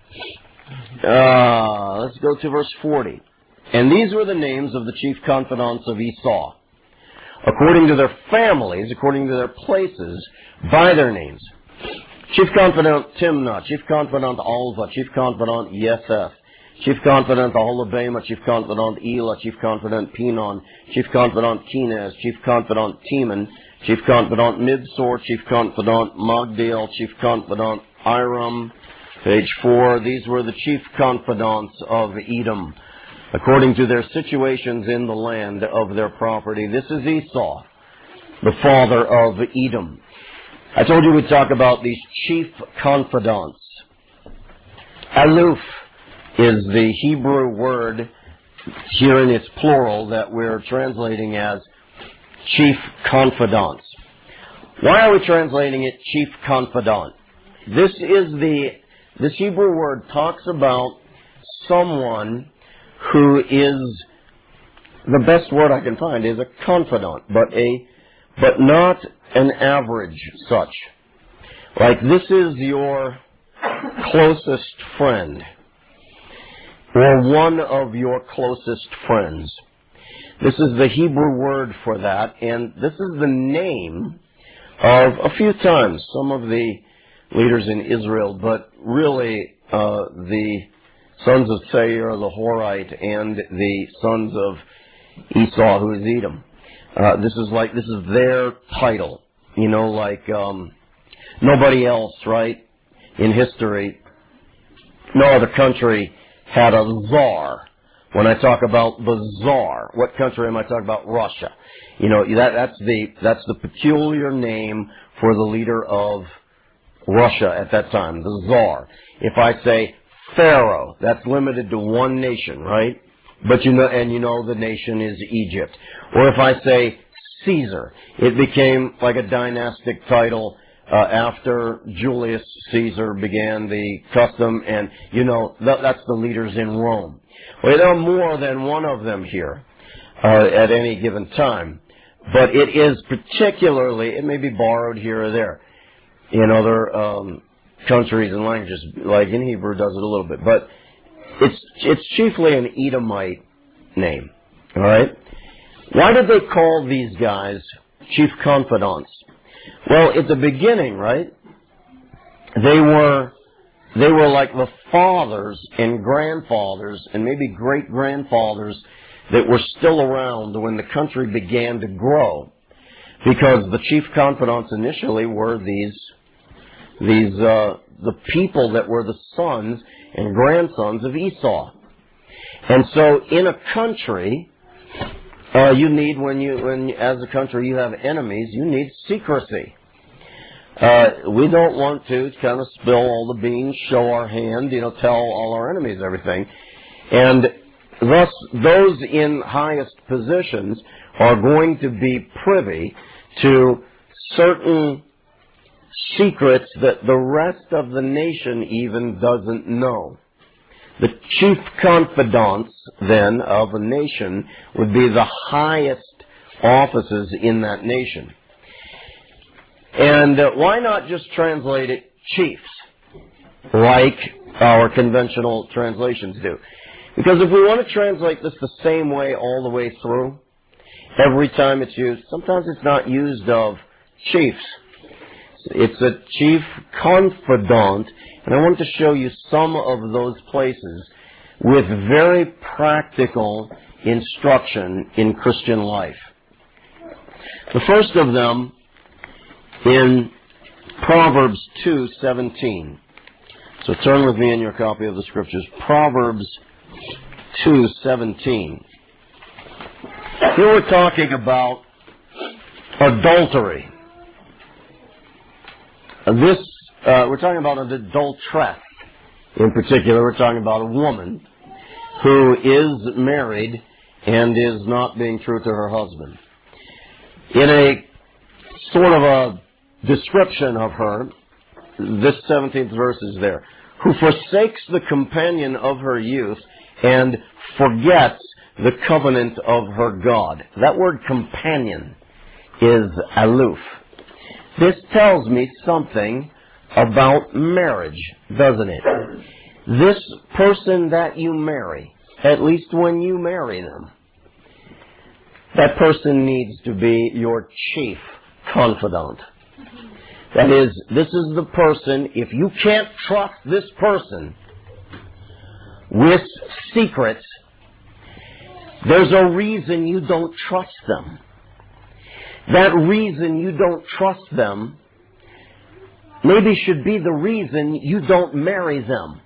verse 40. And these were the names of the chief confidants of Esau, according to their families, according to their places, by their names. Chief confidant Timnah, chief confidant Alva, chief confidant Yeseth, chief confidant Aholabama, chief confidant Elah, chief confidant Pinon, chief confidant Kenaz, chief confidant Teman, chief confidant Midsor, chief confidant Magdiel, chief confidant Iram. Page 4, these were the chief confidants of Edom, according to their situations in the land of their property. This is Esau, the father of Edom. I told you we'd talk about these chief confidants. Aluf is the Hebrew word here in its plural that we're translating as chief confidants. Why are we translating it chief confidant? This Hebrew word talks about someone who is, the best word I can find is a confidant, but not an average such. Like this is your closest friend, or one of your closest friends. This is the Hebrew word for that, and this is the name of a few times some of the leaders in Israel, but really the sons of Seir, the Horite, and the sons of Esau, who is Edom. This is their title. like nobody else, right, in history, no other country had a czar. When I talk about the czar, what country am I talking about? Russia. That's the peculiar name for the leader of Russia at that time, the czar. If I say Pharaoh, that's limited to one nation, right? But the nation is Egypt. Or if I say Caesar, it became like a dynastic title after Julius Caesar began the custom, and that's the leaders in Rome. Well, there are more than one of them here at any given time, but it is particularly, it may be borrowed here or there in other countries and languages, like in Hebrew does it a little bit, but it's chiefly an Edomite name. All right? Why did they call these guys chief confidants? Well, at the beginning, right, they were like the fathers and grandfathers and maybe great-grandfathers that were still around when the country began to grow, because the chief confidants initially were the people that were the sons and grandsons of Esau. And so in a country, you need, when as a country you have enemies, you need secrecy. We don't want to kind of spill all the beans, show our hand, tell all our enemies everything. And thus, those in highest positions are going to be privy to certain secrets that the rest of the nation even doesn't know. The chief confidants, then, of a nation would be the highest offices in that nation. And why not just translate it chiefs, like our conventional translations do? Because if we want to translate this the same way all the way through, every time it's used, sometimes it's not used of chiefs. It's a chief confidant, and I want to show you some of those places with very practical instruction in Christian life. The first of them in Proverbs 2:17. So turn with me in your copy of the Scriptures. Proverbs 2:17. Here we're talking about adultery. We're talking about an adulteress. In particular, we're talking about a woman who is married and is not being true to her husband. In a sort of a description of her, this 17th verse is there. Who forsakes the companion of her youth and forgets the covenant of her God. That word companion is aloof. This tells me something about marriage, doesn't it? This person that you marry, at least when you marry them, that person needs to be your chief confidant. That is, this is the person, if you can't trust this person with secrets, there's a reason you don't trust them. That reason you don't trust them maybe should be the reason you don't marry them.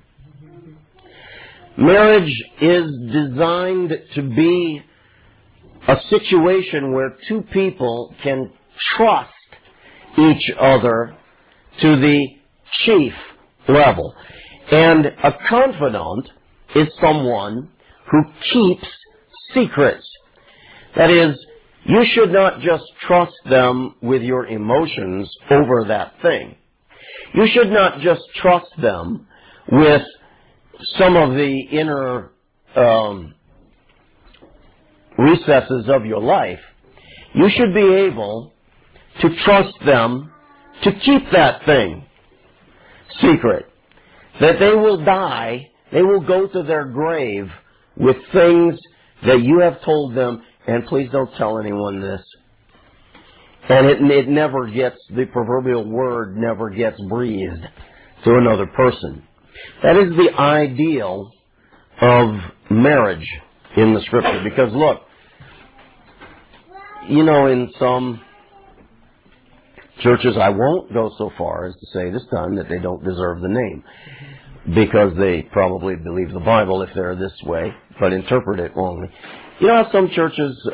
Marriage is designed to be a situation where two people can trust each other to the chief level. And a confidant is someone who keeps secrets. That is, you should not just trust them with your emotions over that thing. You should not just trust them with some of the inner recesses of your life. You should be able to trust them to keep that thing secret. That they will die, they will go to their grave with things that you have told them, and please don't tell anyone this. And it never gets, the proverbial word never gets breathed to another person. That is the ideal of marriage in the Scripture. Because look, in some churches, I won't go so far as to say this time that they don't deserve the name, because they probably believe the Bible if they're this way, but interpret it wrongly. You know how some churches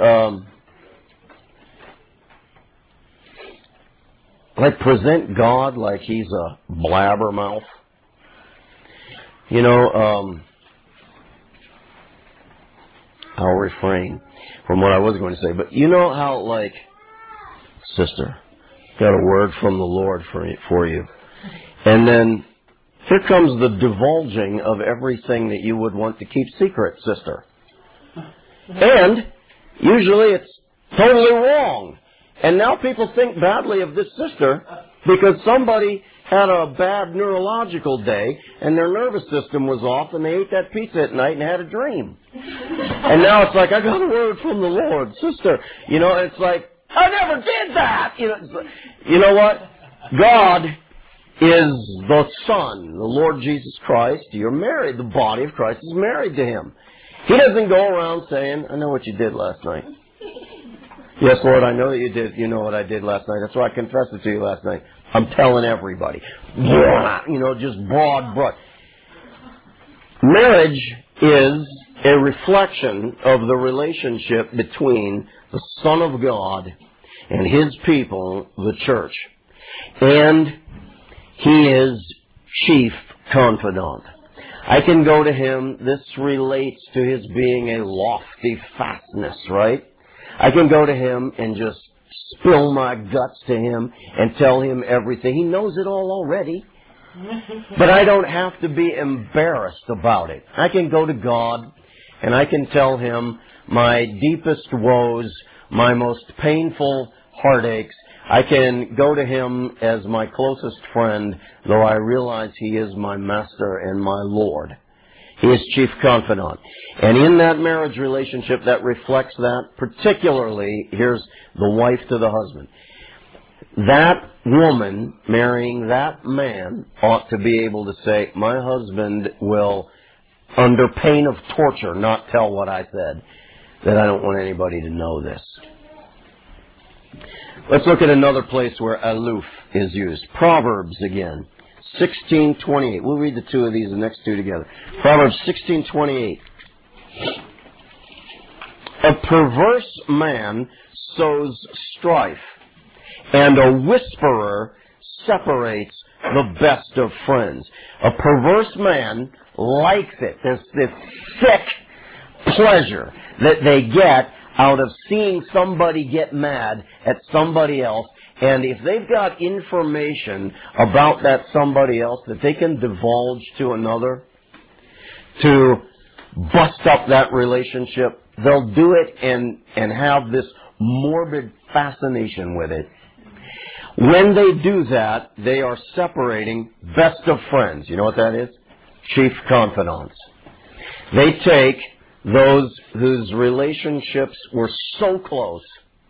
like present God like He's a blabbermouth? You know, I'll refrain from what I was going to say, but you know how, like, sister, got a word from the Lord for you. And then here comes the divulging of everything that you would want to keep secret, sister. And usually it's totally wrong. And now people think badly of this sister because somebody had a bad neurological day and their nervous system was off and they ate that pizza at night and had a dream. And now it's like, I got a word from the Lord, sister. You know, it's like, I never did that. You know what? God is the Son, the Lord Jesus Christ. You're married. The body of Christ is married to Him. He doesn't go around saying, I know what you did last night. Yes, Lord, I know that you did. You know what I did last night. That's why I confessed it to you last night. I'm telling everybody. You know, just broad. Marriage is a reflection of the relationship between the Son of God and His people, the church. And He is chief confidant. I can go to Him. This relates to His being a lofty fastness, right? I can go to Him and just spill my guts to Him and tell Him everything. He knows it all already. But I don't have to be embarrassed about it. I can go to God and I can tell Him my deepest woes, my most painful heartaches. I can go to Him as my closest friend, though I realize He is my Master and my Lord. He is chief confidant. And in that marriage relationship that reflects that, particularly, here's the wife to the husband. That woman marrying that man ought to be able to say, my husband will, under pain of torture, not tell what I said, that I don't want anybody to know this. Let's look at another place where aloof is used. Proverbs again. 16:28. We'll read the two of these, the next two together. Proverbs 16:28. A perverse man sows strife, and a whisperer separates the best of friends. A perverse man likes it. There's this sick pleasure that they get out of seeing somebody get mad at somebody else. And if they've got information about that somebody else that they can divulge to another to bust up that relationship, they'll do it and have this morbid fascination with it. When they do that, they are separating best of friends. You know what that is? Chief confidants. They take those whose relationships were so close,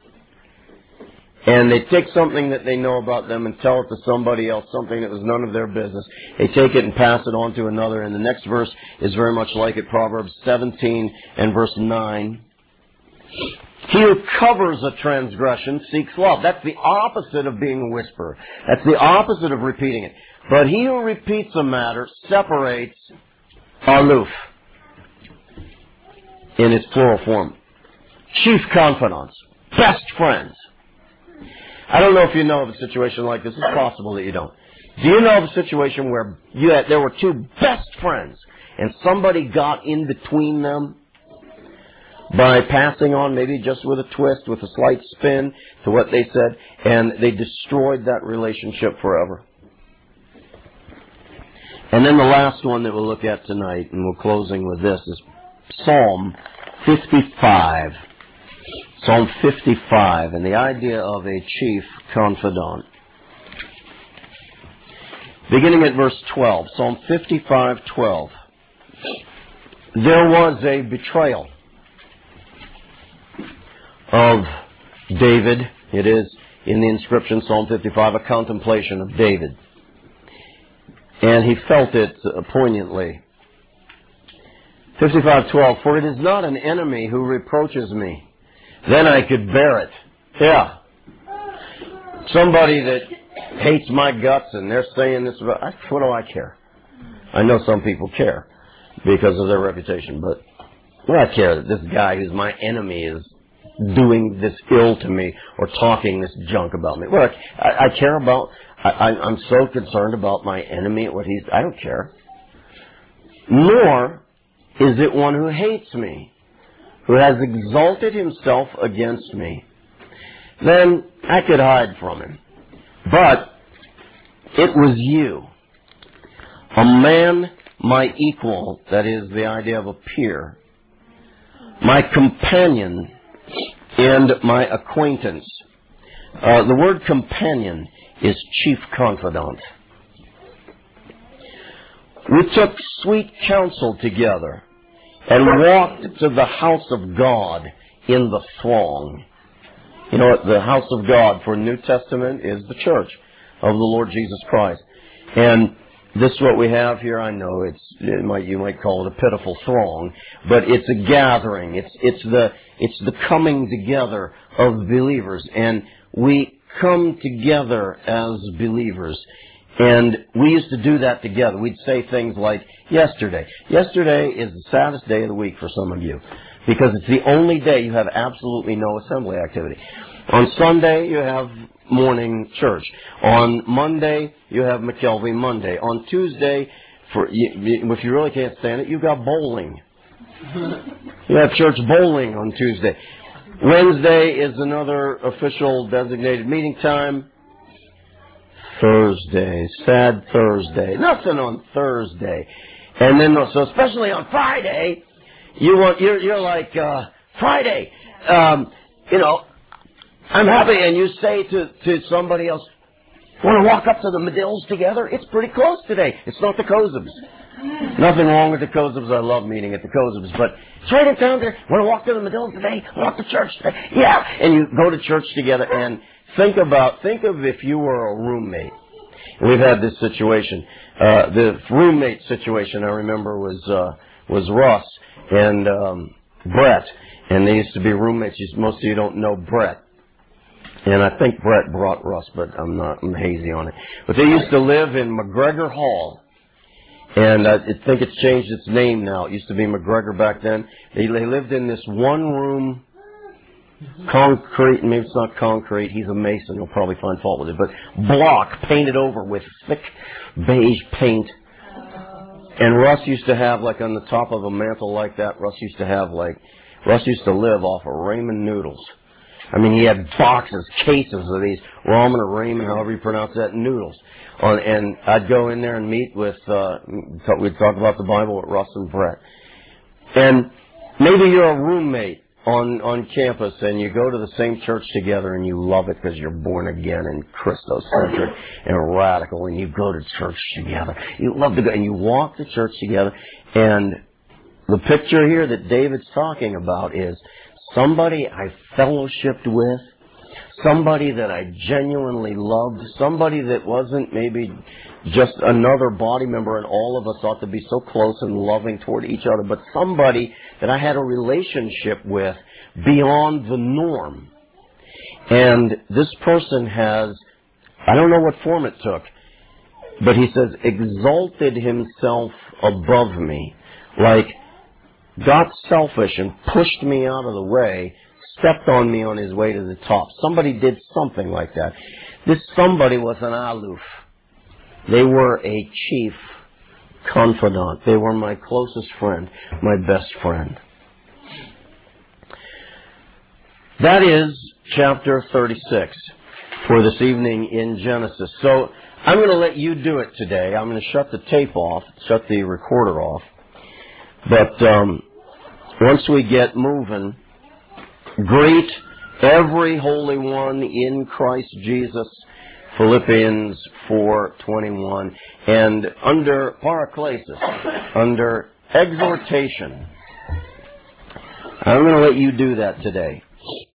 and they take something that they know about them and tell it to somebody else, something that was none of their business. They take it and pass it on to another. And the next verse is very much like it, Proverbs 17 and verse 9. He who covers a transgression seeks love. That's the opposite of being a whisperer. That's the opposite of repeating it. But he who repeats a matter separates aloof in its plural form. Chief confidants. Best friends. I don't know if you know of a situation like this. It's possible that you don't. Do you know of a situation where there were two best friends and somebody got in between them by passing on, maybe just with a twist, with a slight spin to what they said, and they destroyed that relationship forever? And then the last one that we'll look at tonight, and we're closing with this, is Psalm 55. Psalm 55, and the idea of a chief confidant. Beginning at verse 12, Psalm 55:12. There was a betrayal of David. It is in the inscription, Psalm 55, a contemplation of David. And he felt it poignantly. 55:12, for it is not an enemy who reproaches me. Then I could bear it. Yeah. somebody that hates my guts and they're saying this about, what do I care? I know some people care because of their reputation, but what do I care that this guy who's my enemy is doing this ill to me or talking this junk about me? Well, I care about, I'm so concerned about my enemy, I don't care. Nor is it one who hates me, who has exalted himself against me. Then I could hide from him. But it was you, a man my equal, that is the idea of a peer, my companion and my acquaintance. The word companion is chief confidant. We took sweet counsel together and walked to the house of God in the throng. You know what? The house of God for New Testament is the church of the Lord Jesus Christ. And this is what we have here. I know you might call it a pitiful throng, but it's a gathering. It's the coming together of believers, and we come together as believers. And we used to do that together. We'd say things like, yesterday. Yesterday is the saddest day of the week for some of you, because it's the only day you have absolutely no assembly activity. On Sunday, you have morning church. On Monday, you have McKelvey Monday. On Tuesday, if you really can't stand it, you've got bowling. You have church bowling on Tuesday. Wednesday is another official designated meeting time. Thursday, sad Thursday. Nothing on Thursday. And then, so especially on Friday, you're like, Friday, I'm happy, and you say to somebody else, want to walk up to the Medills together? It's pretty close today. It's not the Kozubs. Nothing wrong with the Kozubs. I love meeting at the Kozubs, but it's right in town there. Want to walk to the Medills today? Walk to church today? Yeah. And you go to church together, and think of if you were a roommate. We've had this situation. The roommate situation, I remember, was Russ and Brett, and they used to be roommates. Most of you don't know Brett. And I think Brett brought Russ, but I'm hazy on it. But they used to live in McGregor Hall. And I think it's changed its name now. It used to be McGregor back then. They lived in this one room, concrete, maybe it's not concrete, he's a mason, he'll probably find fault with it, but block painted over with thick beige paint. And Russ used to have, like on the top of a mantle like that, Russ used to live off of ramen noodles. I mean, he had boxes, cases of these ramen or ramen, however you pronounce that, noodles. And I'd go in there and meet with, we'd talk about the Bible with Russ and Brett. And maybe you're a roommate on campus and you go to the same church together and you love it because you're born again and Christocentric and radical, and you go to church together. You love to go and you walk to church together. And the picture here that David's talking about is somebody I fellowshipped with, somebody that I genuinely loved, somebody that wasn't maybe just another body member, and all of us ought to be so close and loving toward each other, but somebody that I had a relationship with beyond the norm. And this person has, I don't know what form it took, but he says, exalted himself above me, like got selfish and pushed me out of the way, stepped on me on his way to the top. Somebody did something like that. This somebody was an aloof. They were a chief confidant. They were my closest friend, my best friend. That is chapter 36 for this evening in Genesis. So I'm going to let you do it today. I'm going to shut the tape off, shut the recorder off. But once we get moving, greet every holy one in Christ Jesus, Philippians 4:21, and under paraklesis, under exhortation. I'm going to let you do that today.